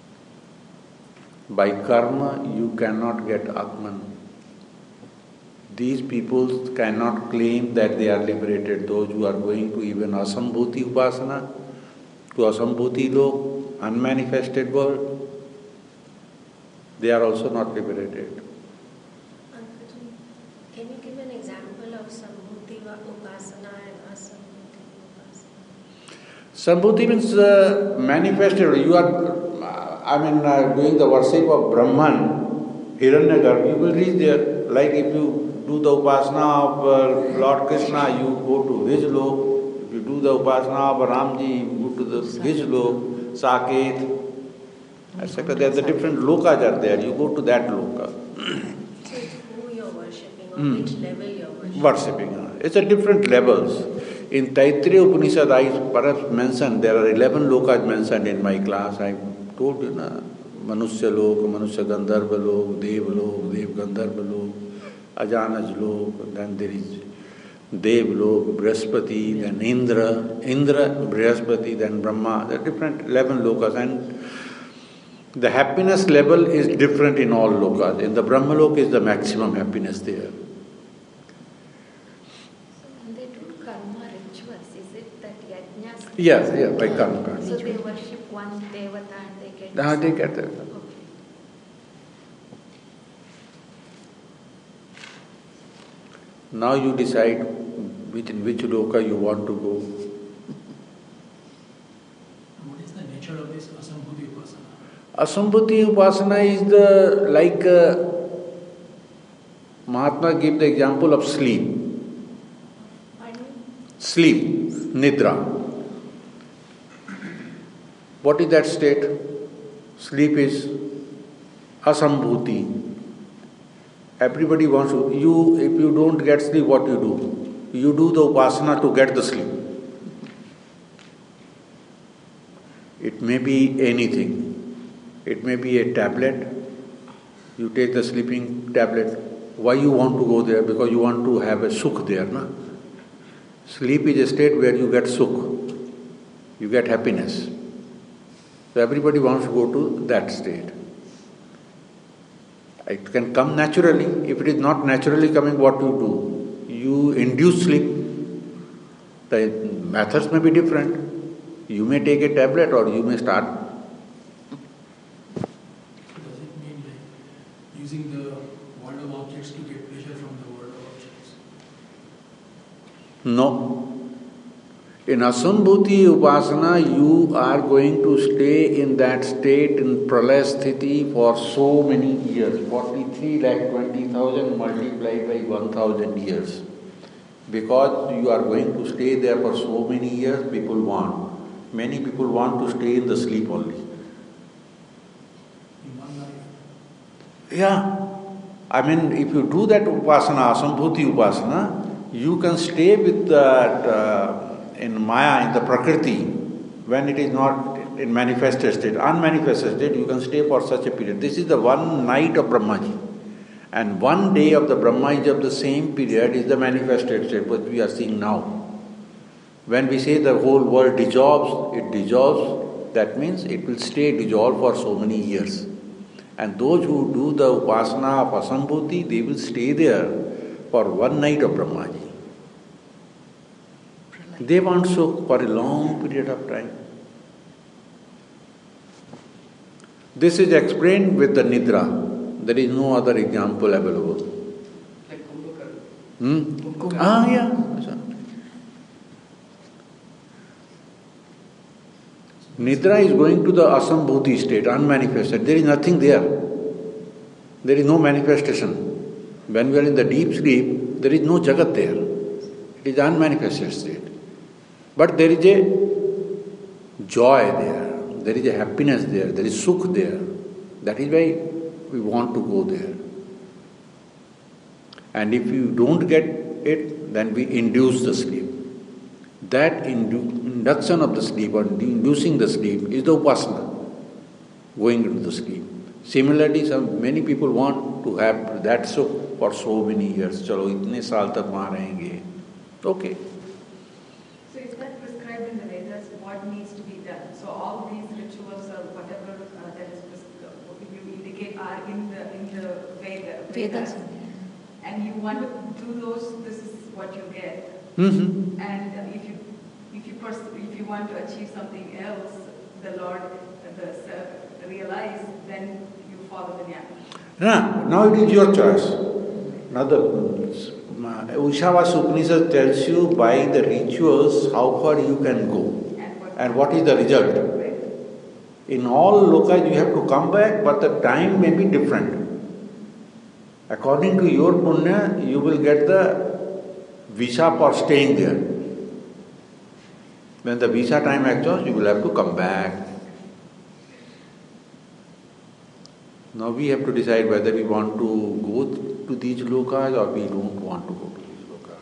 By karma, you cannot get Atman. These people cannot claim that they are liberated. Those who are going to even Asambhuti Upasana, to Asambhuti Lok, unmanifested world, they are also not liberated. Can you give an example of Sambhuti Upasana and Asambhuti Upasana? Sambhuti means uh, manifested. You are, uh, I mean, uh, doing the worship of Brahman, Hiranyagarbha, you will reach there. Like if you do the Upasana of uh, Lord Krishna, you go to his lok. If you do the Upasana of Ramji, you go to the, his lok, Saket, et cetera. There are the different lokas are there. You go to that loka. So it's who you're worshipping or Mm. which level you're worshipping. Worshipping. It's a different levels. In Taittiriya Upanishad, I perhaps mentioned, there are eleven lokas mentioned in my class. I told you, na, Manusya Lok, Manusya Gandharva Lok, Dev Lok, Dev Gandharva Lok, Ajanaj Lok, then there is Dev Lok, Brihaspati, then Indra, Indra, Brihaspati, then Brahma. There are different eleven lokas, and the happiness level is different in all lokas. In the Brahma Lok is the maximum happiness there. When they do karma rituals, is it that yajnas? Yes, yeah, by karma. So they worship one devata and they get. Now they get that. Okay. Now you decide which in which loka you want to go. What is the nature of this Asambhuti Upasana? Asambhuti Upasana is the like uh, Mahatma gave the example of sleep. Sleep, Nidra. What is that state? Sleep is Asambhuti. Everybody wants to, you, if you don't get sleep, what you do? You do the upasana to get the sleep. It may be anything. It may be a tablet. You take the sleeping tablet. Why you want to go there? Because you want to have a sukh there, na? Sleep is a state where you get sukh. You get happiness. So everybody wants to go to that state. It can come naturally. If it is not naturally coming, what you do? You induce sleep. The methods may be different. You may take a tablet or you may start. Does it mean like using the world of objects to get pleasure from the world of objects? No. In Asambhuti Upasana, you are going to stay in that state in Pralaya Sthiti for so many years. forty-three lakh twenty thousand multiplied by one thousand years. Because you are going to stay there for so many years, people want. Many people want to stay in the sleep only. In one life? Yeah. I mean, if you do that Upasana, Asambhuti Upasana, you can stay with that uh, in Maya, in the Prakriti, when it is not in manifested state. Unmanifested state, you can stay for such a period. This is the one night of Brahmaji. And one day of the Brahmaji of the same period is the manifested state, which we are seeing now. When we say the whole world dissolves, it dissolves, that means it will stay dissolved for so many years. And those who do the Upasana of Asambhuti, they will stay there for one night of Brahmaji. They want so for a long period of time. This is explained with the Nidra. There is no other example available. Like Kumbhakarna. Hmm? Kumbhakarna. Ah, yeah. Nidra is going to the Asambhuti state, unmanifested. There is nothing there. There is no manifestation. When we are in the deep sleep, there is no Jagat there. It is unmanifested state. But there is a joy there, there is a happiness there, there is sukh there. That is why we want to go there. And if you don't get it, then we induce the sleep. That indu- induction of the sleep or inducing the sleep is the upasana, going into the sleep. Similarly, some many people want to have that sukh for so many years. Chalo, itne saal tak wahan rahenge. Okay. So is that prescribed in the Vedas? What needs to be done? So all these rituals or whatever uh, that is prescribed, if you indicate, are in the in the Veda, Vedas. and you want to do those, this is what you get. Mm-hmm. And uh, if you if you pers- if you want to achieve something else, the Lord uh, the, uh, realize, then you follow the jnana. Now, now it is your choice. Now the uh, Ishavasya Upanishad tells you by the rituals how far you can go And what, and what is the result. Right. In all lokas you have to come back, but the time may be different. According to your punya, you will get the visa for staying there. When the visa time exhausts, you will have to come back. Now we have to decide whether we want to go to these lokas or we don't want to go to these lokas.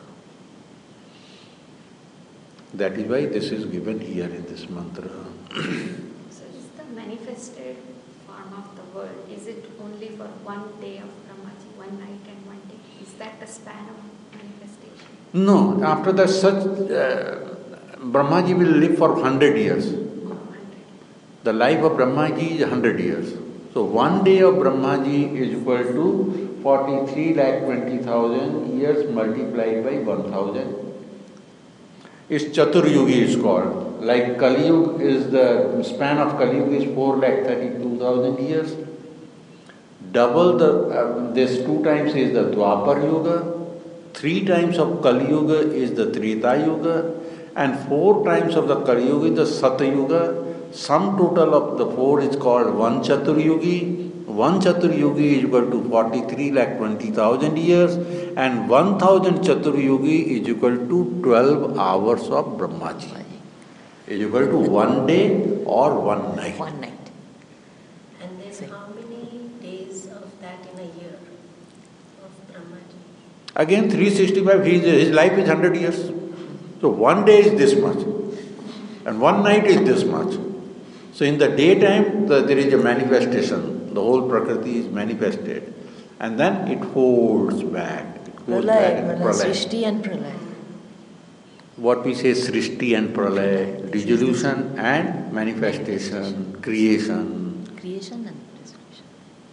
That is why this is given here in this mantra. So is the manifested form of the world, is it only for one day of Brahmaji, one night and one day? Is that the span of manifestation? No, after that such, uh, Brahmaji will live for one hundred years. Oh, one hundred. The life of Brahmaji is one hundred years. So one day of Brahmaji is equal to forty-three lakh twenty thousand years multiplied by one thousand. It's Chaturyugi is called. Like Kali Yuga is the span of Kali Yuga is four lakh thirty-two thousand years. Double the, uh, this two times is the Dwapar Yuga. Three times of Kali Yuga is the Treta Yuga. And four times of the Kali Yuga is the Satya Yuga. Sum total of the four is called one Chaturyugi. One Chaturyugi is equal to forty-three lakh twenty thousand years, and one thousand Chaturyugi is equal to twelve hours of Brahmaji. Is equal to one day or one night. One night. And then how many days of that in a year of Brahmaji? Again, three hundred sixty-five, his, his life is one hundred years. So one day is this much, and one night is this much. So in the daytime, the, there is a manifestation. The whole Prakriti is manifested. And then it folds back. It goes back Pralay, and Pralay, pralay. Srishti and Pralay. What we say Srishti and Pralay, resolution and manifestation, creation. Creation and resolution.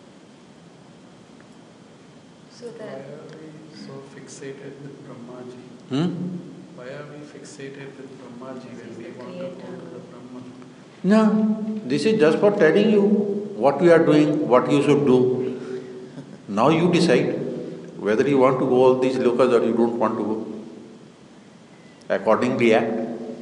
So Why that are we so fixated with Brahmaji? Hmm? Why are we fixated with Brahmaji when we want to go to the Brahma? No, this is just for telling you what you are doing, what you should do. Now you decide whether you want to go all these lokas or you don't want to go. Accordingly act.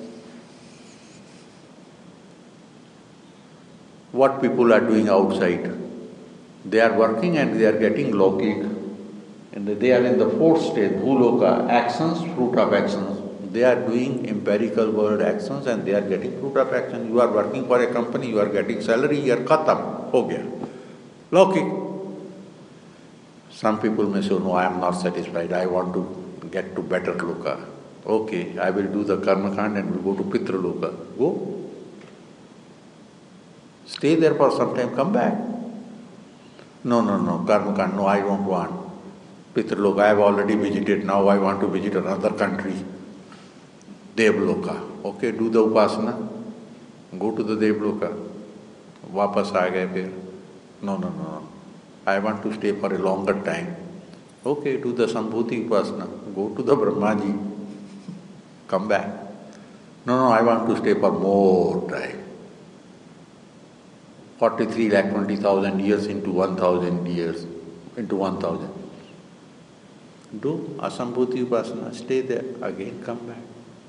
What people are doing outside, they are working and they are getting lokik. And they are in the fourth stage, bhuloka, actions, fruit of actions. They are doing empirical world actions and they are getting fruit of action. You are working for a company, you are getting salary, you are khatam, ho gaya. Lokik. Some people may say, no, I am not satisfied, I want to get to better loka. Okay, I will do the karma kand and will go to pitra loka. Go. Stay there for some time, come back. No, no, no, karma kand, no, I don't want. Pitraloka, I have already visited, now I want to visit another country. Devloka. Okay, do the upasana. Go to the Devloka. Vapas aa gaye phir. No, no, no, no. I want to stay for a longer time. Okay, do the Sambhuti upasana. Go to the Brahmaji. Come back. No, no, I want to stay for more time. forty-three lakh twenty thousand years into one thousand years, into one thousand. Do Asambhuti Upasana, stay there, again come back.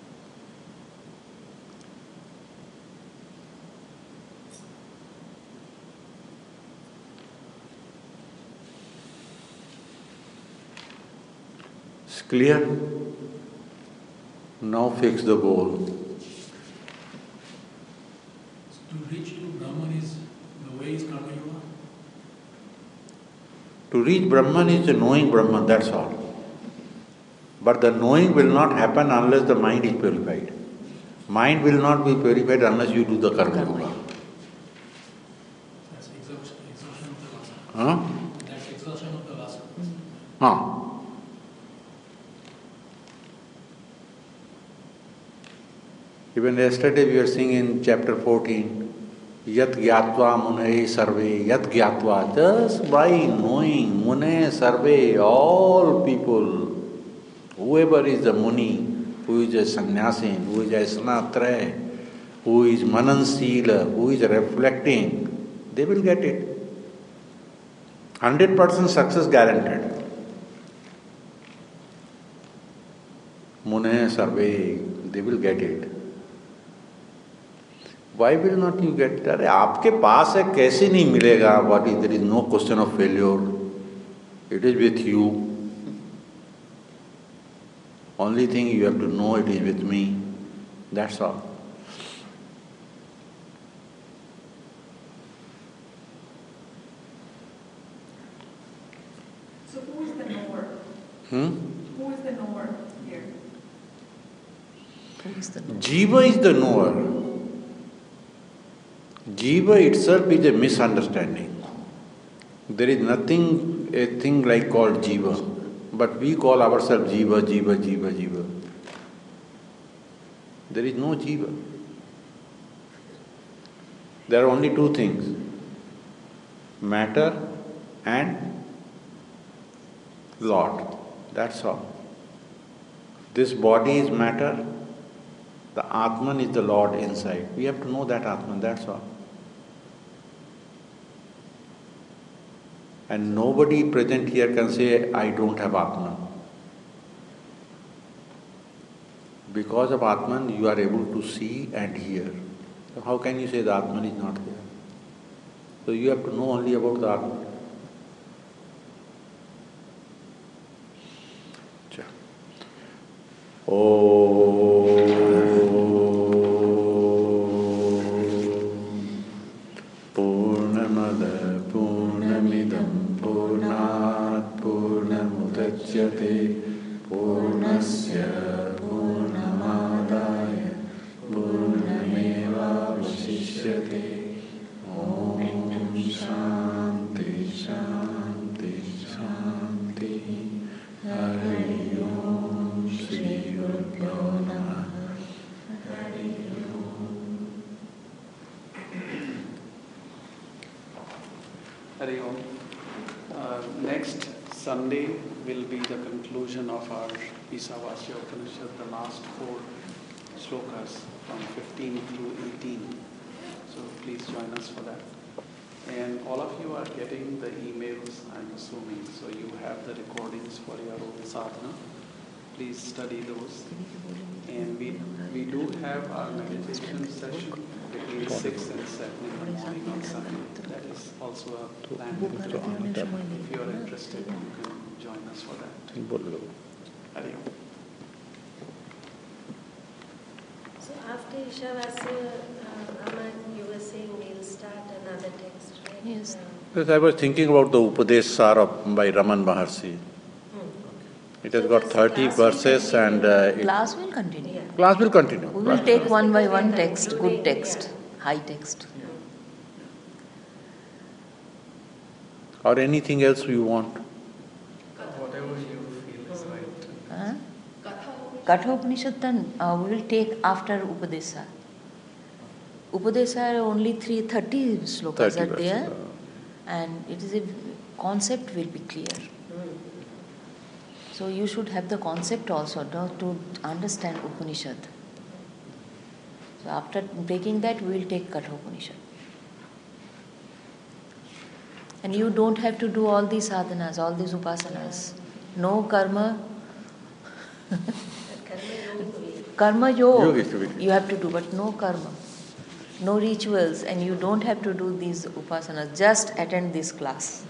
It's clear? Now fix the goal. To reach to Brahman is, the way is Karma Yoga. To reach Brahman is the knowing Brahman, that's all. But the knowing will not happen unless the mind is purified. Mind will not be purified unless you do the karma yoga. That's exhaustion, exhaustion of the vasa. Huh? That's exhaustion of the vasa. Huh. Even yesterday we were seeing in chapter fourteen, Yat Gyatva Mune Sarve, Yat Gyatva, just by knowing, Mune Sarve, all people, Whoever is the Muni, who is a Sannyasin, who is a Sanatraya, who is Manansila, who is reflecting, they will get it. one hundred percent success guaranteed. Mune Sarve, they will get it. Why will not you get it? अरे आपके पास है कैसे नहीं मिलेगा? What is, there is no question of failure. It is with you. Only thing you have to know, it is with me. That's all. So who is the knower? Hmm? Who is the knower here? Who is the knower? Jiva is the knower. Jiva itself is a misunderstanding. There is nothing, a thing like called Jiva. But we call ourselves Jiva, Jiva, Jiva, Jiva. There is no Jiva. There are only two things, matter and Lord. That's all. This body is matter, the Atman is the Lord inside. We have to know that Atman, that's all. And nobody present here can say, I don't have Atman. Because of Atman, you are able to see and hear. So how can you say the Atman is not there? So you have to know only about the Atman. Purnamada Purnamidam Purnat Purnamudachyate Purnasya Purnamadaya Purnameva Vasishyate. Om Shanti Shanti Shanti. Hari Om Shri Gurubhyo Namaha. Hari Om. Hari Om. Uh, next Sunday will be the conclusion of our Isavasya Upanishad, the last four shlokas from fifteen to eighteen. So please join us for that. And all of you are getting the emails, I'm assuming, so you have the recordings for your own sadhana. Please study those. And we, we do have our meditation session between six and seven in the morning on Sunday. That is also a planned program. If you are interested, you can join us for that. Hari Om. So after Ishavasya, uh, Aman, you were saying we'll start another text, right? Yes. Uh, Because I was thinking about the Upadesh Sara by Raman Maharshi. It has So got this thirty class will verses continue? and uh, it, Class will continue. Yeah. class will continue. We Class will take will- one by Because one we are text, good concluding, text, yeah. high text. Or anything else you want. Whatever you feel is right. Huh? Katha Upanishad then uh, we will take after Upadesa. Upadesa are only three, thirty slokas thirty are verses. there, uh, and it is a concept will be clear. So you should have the concept also no, to understand Upanishad. So after breaking that, we will take Katha Upanishad. And you don't have to do all these sadhanas, all these upasanas. No karma. Karma yoga, Yoga is to be- you have to do, but no karma. No rituals, and you don't have to do these upasanas. Just attend this class.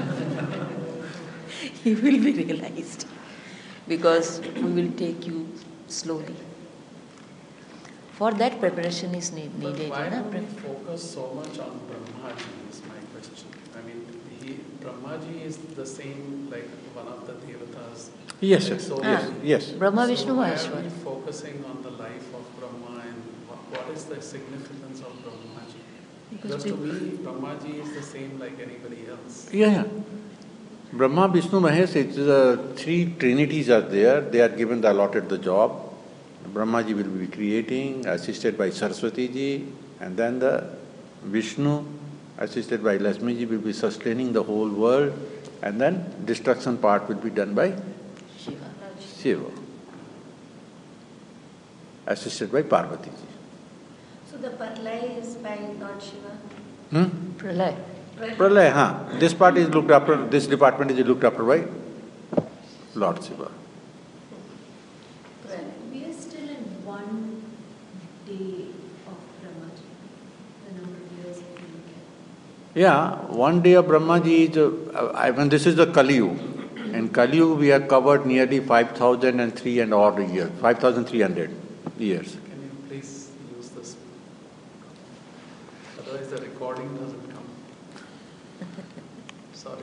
You will be realized. Because we will take you slowly. For that, preparation is need, But needed. why na? do we focus so much on Brahmaji is my question. I mean, he, Brahmaji is the same like one of the devatas. Yes, like yes, so yes, many. yes. Brahma, So Vishnu, why are Maheshwara. we focusing on the life of Brahma and what, what is the significance of Brahmaji? Because to me, Brahmaji is the same like anybody else. Yeah, yeah. Brahma, Vishnu, Mahesh, it's the three trinities are there. They are given the allotted the job. Brahmaji will be creating, assisted by Saraswati ji, and then the Vishnu, assisted by Lakshmi ji, will be sustaining the whole world, and then destruction part will be done by Shiva. Shiva. assisted by Parvati ji. So the Pralay is by Lord Shiva? Hmm? Pralay. Pralay, huh? This part is looked after, this department is looked after by Lord Shiva. Pralay. We are still in one day of Brahmaji, the number of years that we look at. Yeah, one day of Brahmaji is, uh, I mean, this is the Kali Yuga. In Kali Yuga, we have covered nearly five thousand three and odd years, five thousand three hundred years. Can you please use this? Otherwise the recording doesn't come. Sorry.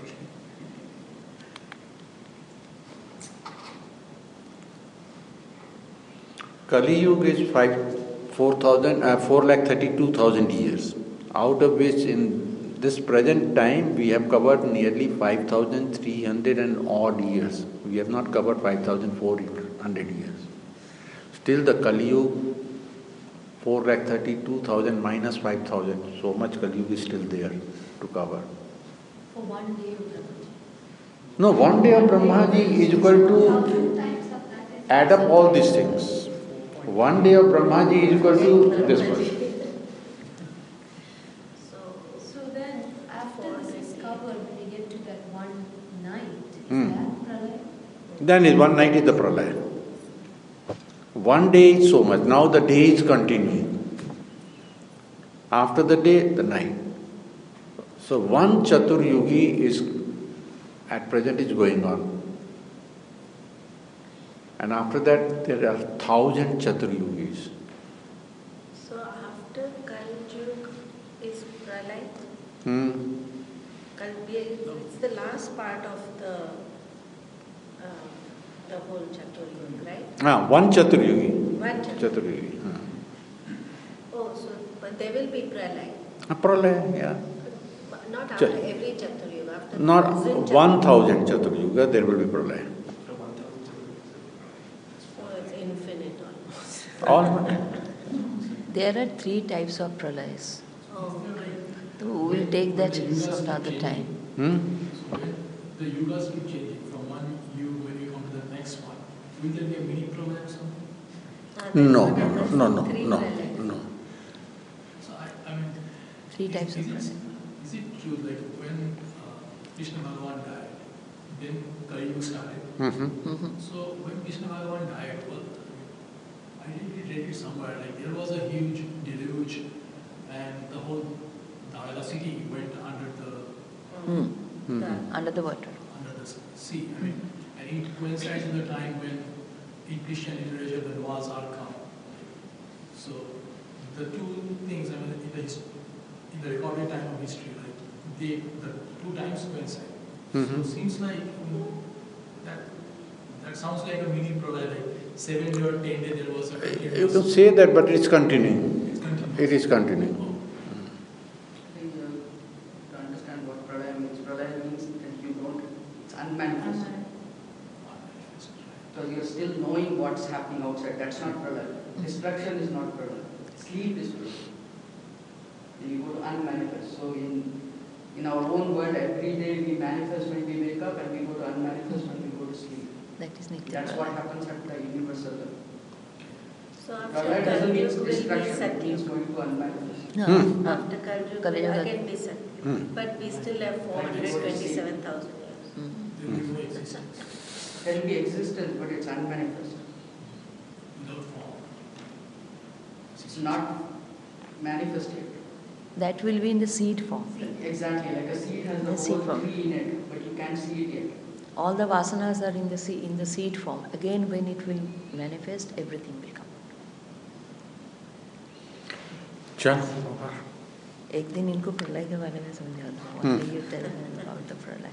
Kali Yuga is five, four thousand, uh, four lakh thirty-two thousand years, out of which in this present time we have covered nearly five thousand three hundred and odd years. We have not covered five thousand four hundred years. Still the Kali Yuga, four lakh thirty-two thousand minus five thousand, so much Kali Yuga is still there to cover. For one day of Brahmaji. No, one day of Brahmaji is equal to, Thousand times of that is add up all these things. One day of Brahmaji is equal to this much. So, So then, after this is covered, when we get to that one night, is Hmm. that Pralay? Then is one night is the pralaya. One day is so much. Now the day is continuing. After the day, the night. So one Chaturyugi is at present is going on. And after that there are thousand Chaturyugis. so after Kali Yuga is Pralay? Hmm. Kali, it's the last part of the uh, the whole Chaturyuga, right? Ah, one Chaturyugi. One Chaturyuga. Chaturyugi. Hmm. Oh, so but there will be Pralay. Ah, pralaya, yeah. But not Ch- after every Chaturyuga. After Not thousand one Chaturyuga. thousand Chaturyuga, there will be pralaya. So it's infinite almost. All. There are three types of pralayas. Oh. So we will take that some other time. Hmm? So when the yugas keep changing from one yuga when we come to the next one, will there be a mini pralay or something? Ah, there's No, one no, and no, no, three no, Pralays. no. So I, I mean, Three types of is, pralay. it, is it true like when uh, Krishna Bhagavan died, then Kali Yuga started? Mm-hmm. Mhm. So when Krishna Bhagavan died, well, I did read it somewhere, like there was a huge deluge and the whole Dwarka city went under the Hmm. Hmm. The- Under the water. under the sea. I mean, and it coincides with the time when in Christian literature the Noah's Ark come. So the two things, I mean, in the his- in the recorded time of history, like they the two times coincide. Mhm. So it seems like mm, that that sounds like a mini pralay, like seven day or ten day there was a You can say that, but it's continuing. It's continuous. It is continuing. Oh. I think, uh, to understand what pralaya means, pralaya means that you don't, it's unmanifested. So you're still knowing what's happening outside, that's not pralaya. Destruction is not pralaya. Sleep is pralaya. Then you go to unmanifest. So in in our own world, every day we manifest when we wake up and we go to unmanifest when we go to sleep. That is Nitya That's pralaya. what happens at the universal level. So after Pralaya doesn't Kali mean Yuga will be destruction, it means Satyuga. going to unmanifest. No. Hmm. uh, After Kali Yuga Kali will Yuga. again be Satyuga. Hmm. But we still have four hundred twenty-seven thousand years. mhm. There will be no existence There will be existence, but it's unmanifest. without form. It's not manifested. That will be in the seed form. Exactly, like a seed has The the seed whole form. tree in it, but you can't see it yet. All the vasanas are in the seed, in the seed form. Again, when it will manifest, everything will come. Chal. एक दिन इनको प्रलय के बारे में समझा दो. Hmm. What do you tell them about the प्रलय?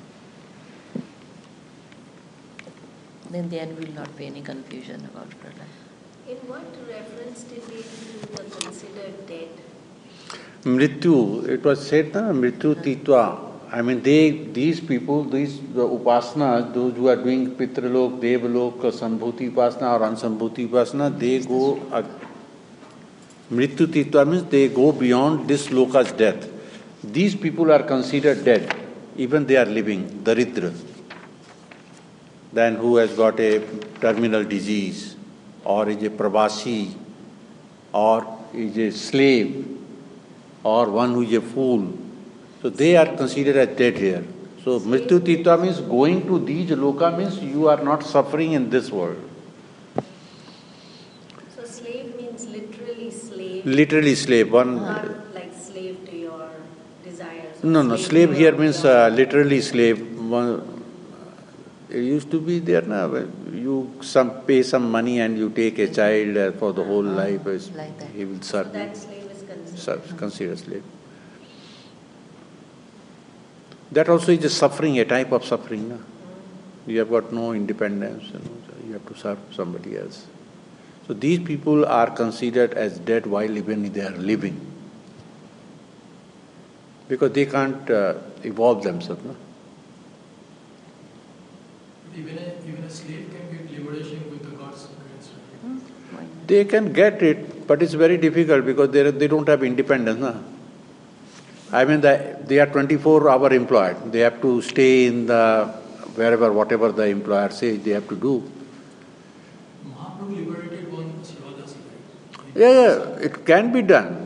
Then there will not be any confusion about pralay. In what reference did we do the considered dead? Mrityu, it was said, na, Mrityu Titva. I mean, they, these people, these the upasanas, those who are doing Pitralok, Devalok, Sambhuti Upasana or Ansambhuti Upasana, they go, uh, Mrityu Titva means they go beyond this loka's death. These people are considered dead, even they are living, Daridra. Then who has got a terminal disease or is a Prabhasi or is a slave, or one who is a fool, so they are considered as dead here. So Mrityu Tirtha means going to these loka means you are not suffering in this world. So slave means literally slave? Literally slave. One. Not like slave to your desires? No, no, slave slave to here your means job. uh, literally slave. One, it used to be there now. You some pay some money and you take a child uh, for the whole life. It's- Like that. He will So serve that you. slave is considered? Serve, considered slave. That also is a suffering, a type of suffering. Na? You have got no independence. You know, so you have to serve somebody else. So these people are considered as dead while even they are living, because they can't uh, evolve themselves. No? Even a, even a slave can get liberation with the God's grace, right? They can get it, but it's very difficult because they they don't have independence. Na? I mean, the, they are twenty-four hour employed. They have to stay in the wherever, whatever the employer says they have to do. Mahaprabhu liberated one Shivadas, right? Yeah, yeah, it can be done.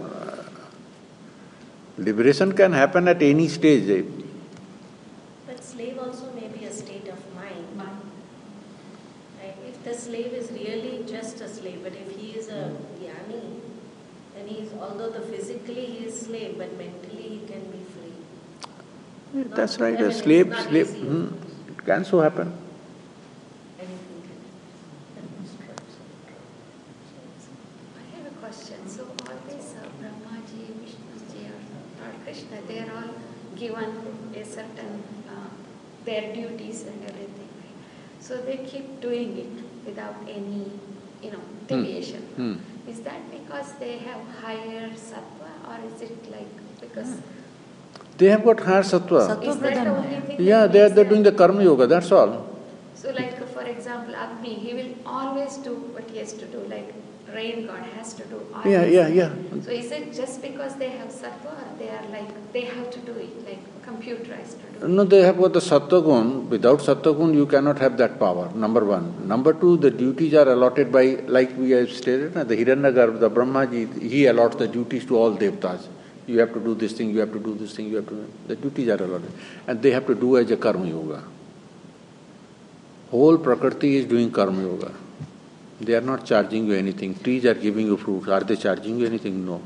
Liberation can happen at any stage. But slave also may be a state of mind. Mind. Right? If the slave is really just a slave, but if he is a jnani, then he is, although the physically he is slave, but mentally he can be free. That's Not- right, I mean, a it's slave, not slave, easy. hmm, it can so happen. Anything can I have a question. So all these uh, Brahmaji, Vishnuji or Lord Krishna, they are all given a certain, uh, their duties and everything, right? So they keep doing it without any, you know, deviation. Hmm. Is that because they have higher sattva, or is it like because... They have got higher sattva. Sattva Is that the pradhan only hai. thing? Yeah, that they are makes they're them- doing the karma yoga, that's all. So like uh, for example, Agni, he will always do what he has to do, like rain god has to do all Yeah, these yeah, things. yeah. So is it just because they have sattva, or they are like, they have to do it, like computerized to do it? No, they have got the sattva gun. Without sattva gun, you cannot have that power, number one. Number two, the duties are allotted by, like we have stated, the Hiranyagarbha, the Brahmaji, he allots the duties to all devtas. You have to do this thing, you have to do this thing, you have to... The duties are allotted. And they have to do as a karma yoga. Whole Prakriti is doing karma yoga. They are not charging you anything. Trees are giving you fruits. Are they charging you anything? No.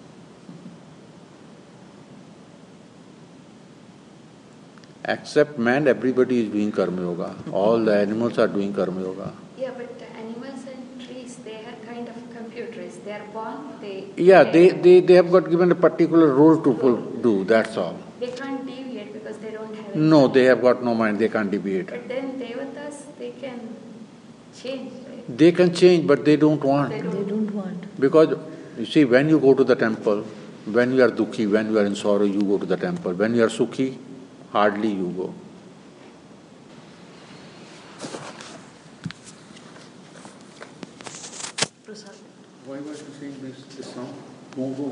Except man, everybody is doing karma yoga. All the animals are doing karma yoga. Yeah, but the animals and trees, they are kind of computerized. They are born, they... Yeah, they, they, they have got given a particular role to full, do, that's all. They can't deviate because they don't have... any- No, they have got no mind, they can't deviate. But then devatas, they can change, right? They can change, but they don't want. They They don't... don't want. Because, you see, when you go to the temple, when you are dukhi, when you are in sorrow, you go to the temple. When you are sukhi, hardly you go. Prasad. Why was you saying this, this song?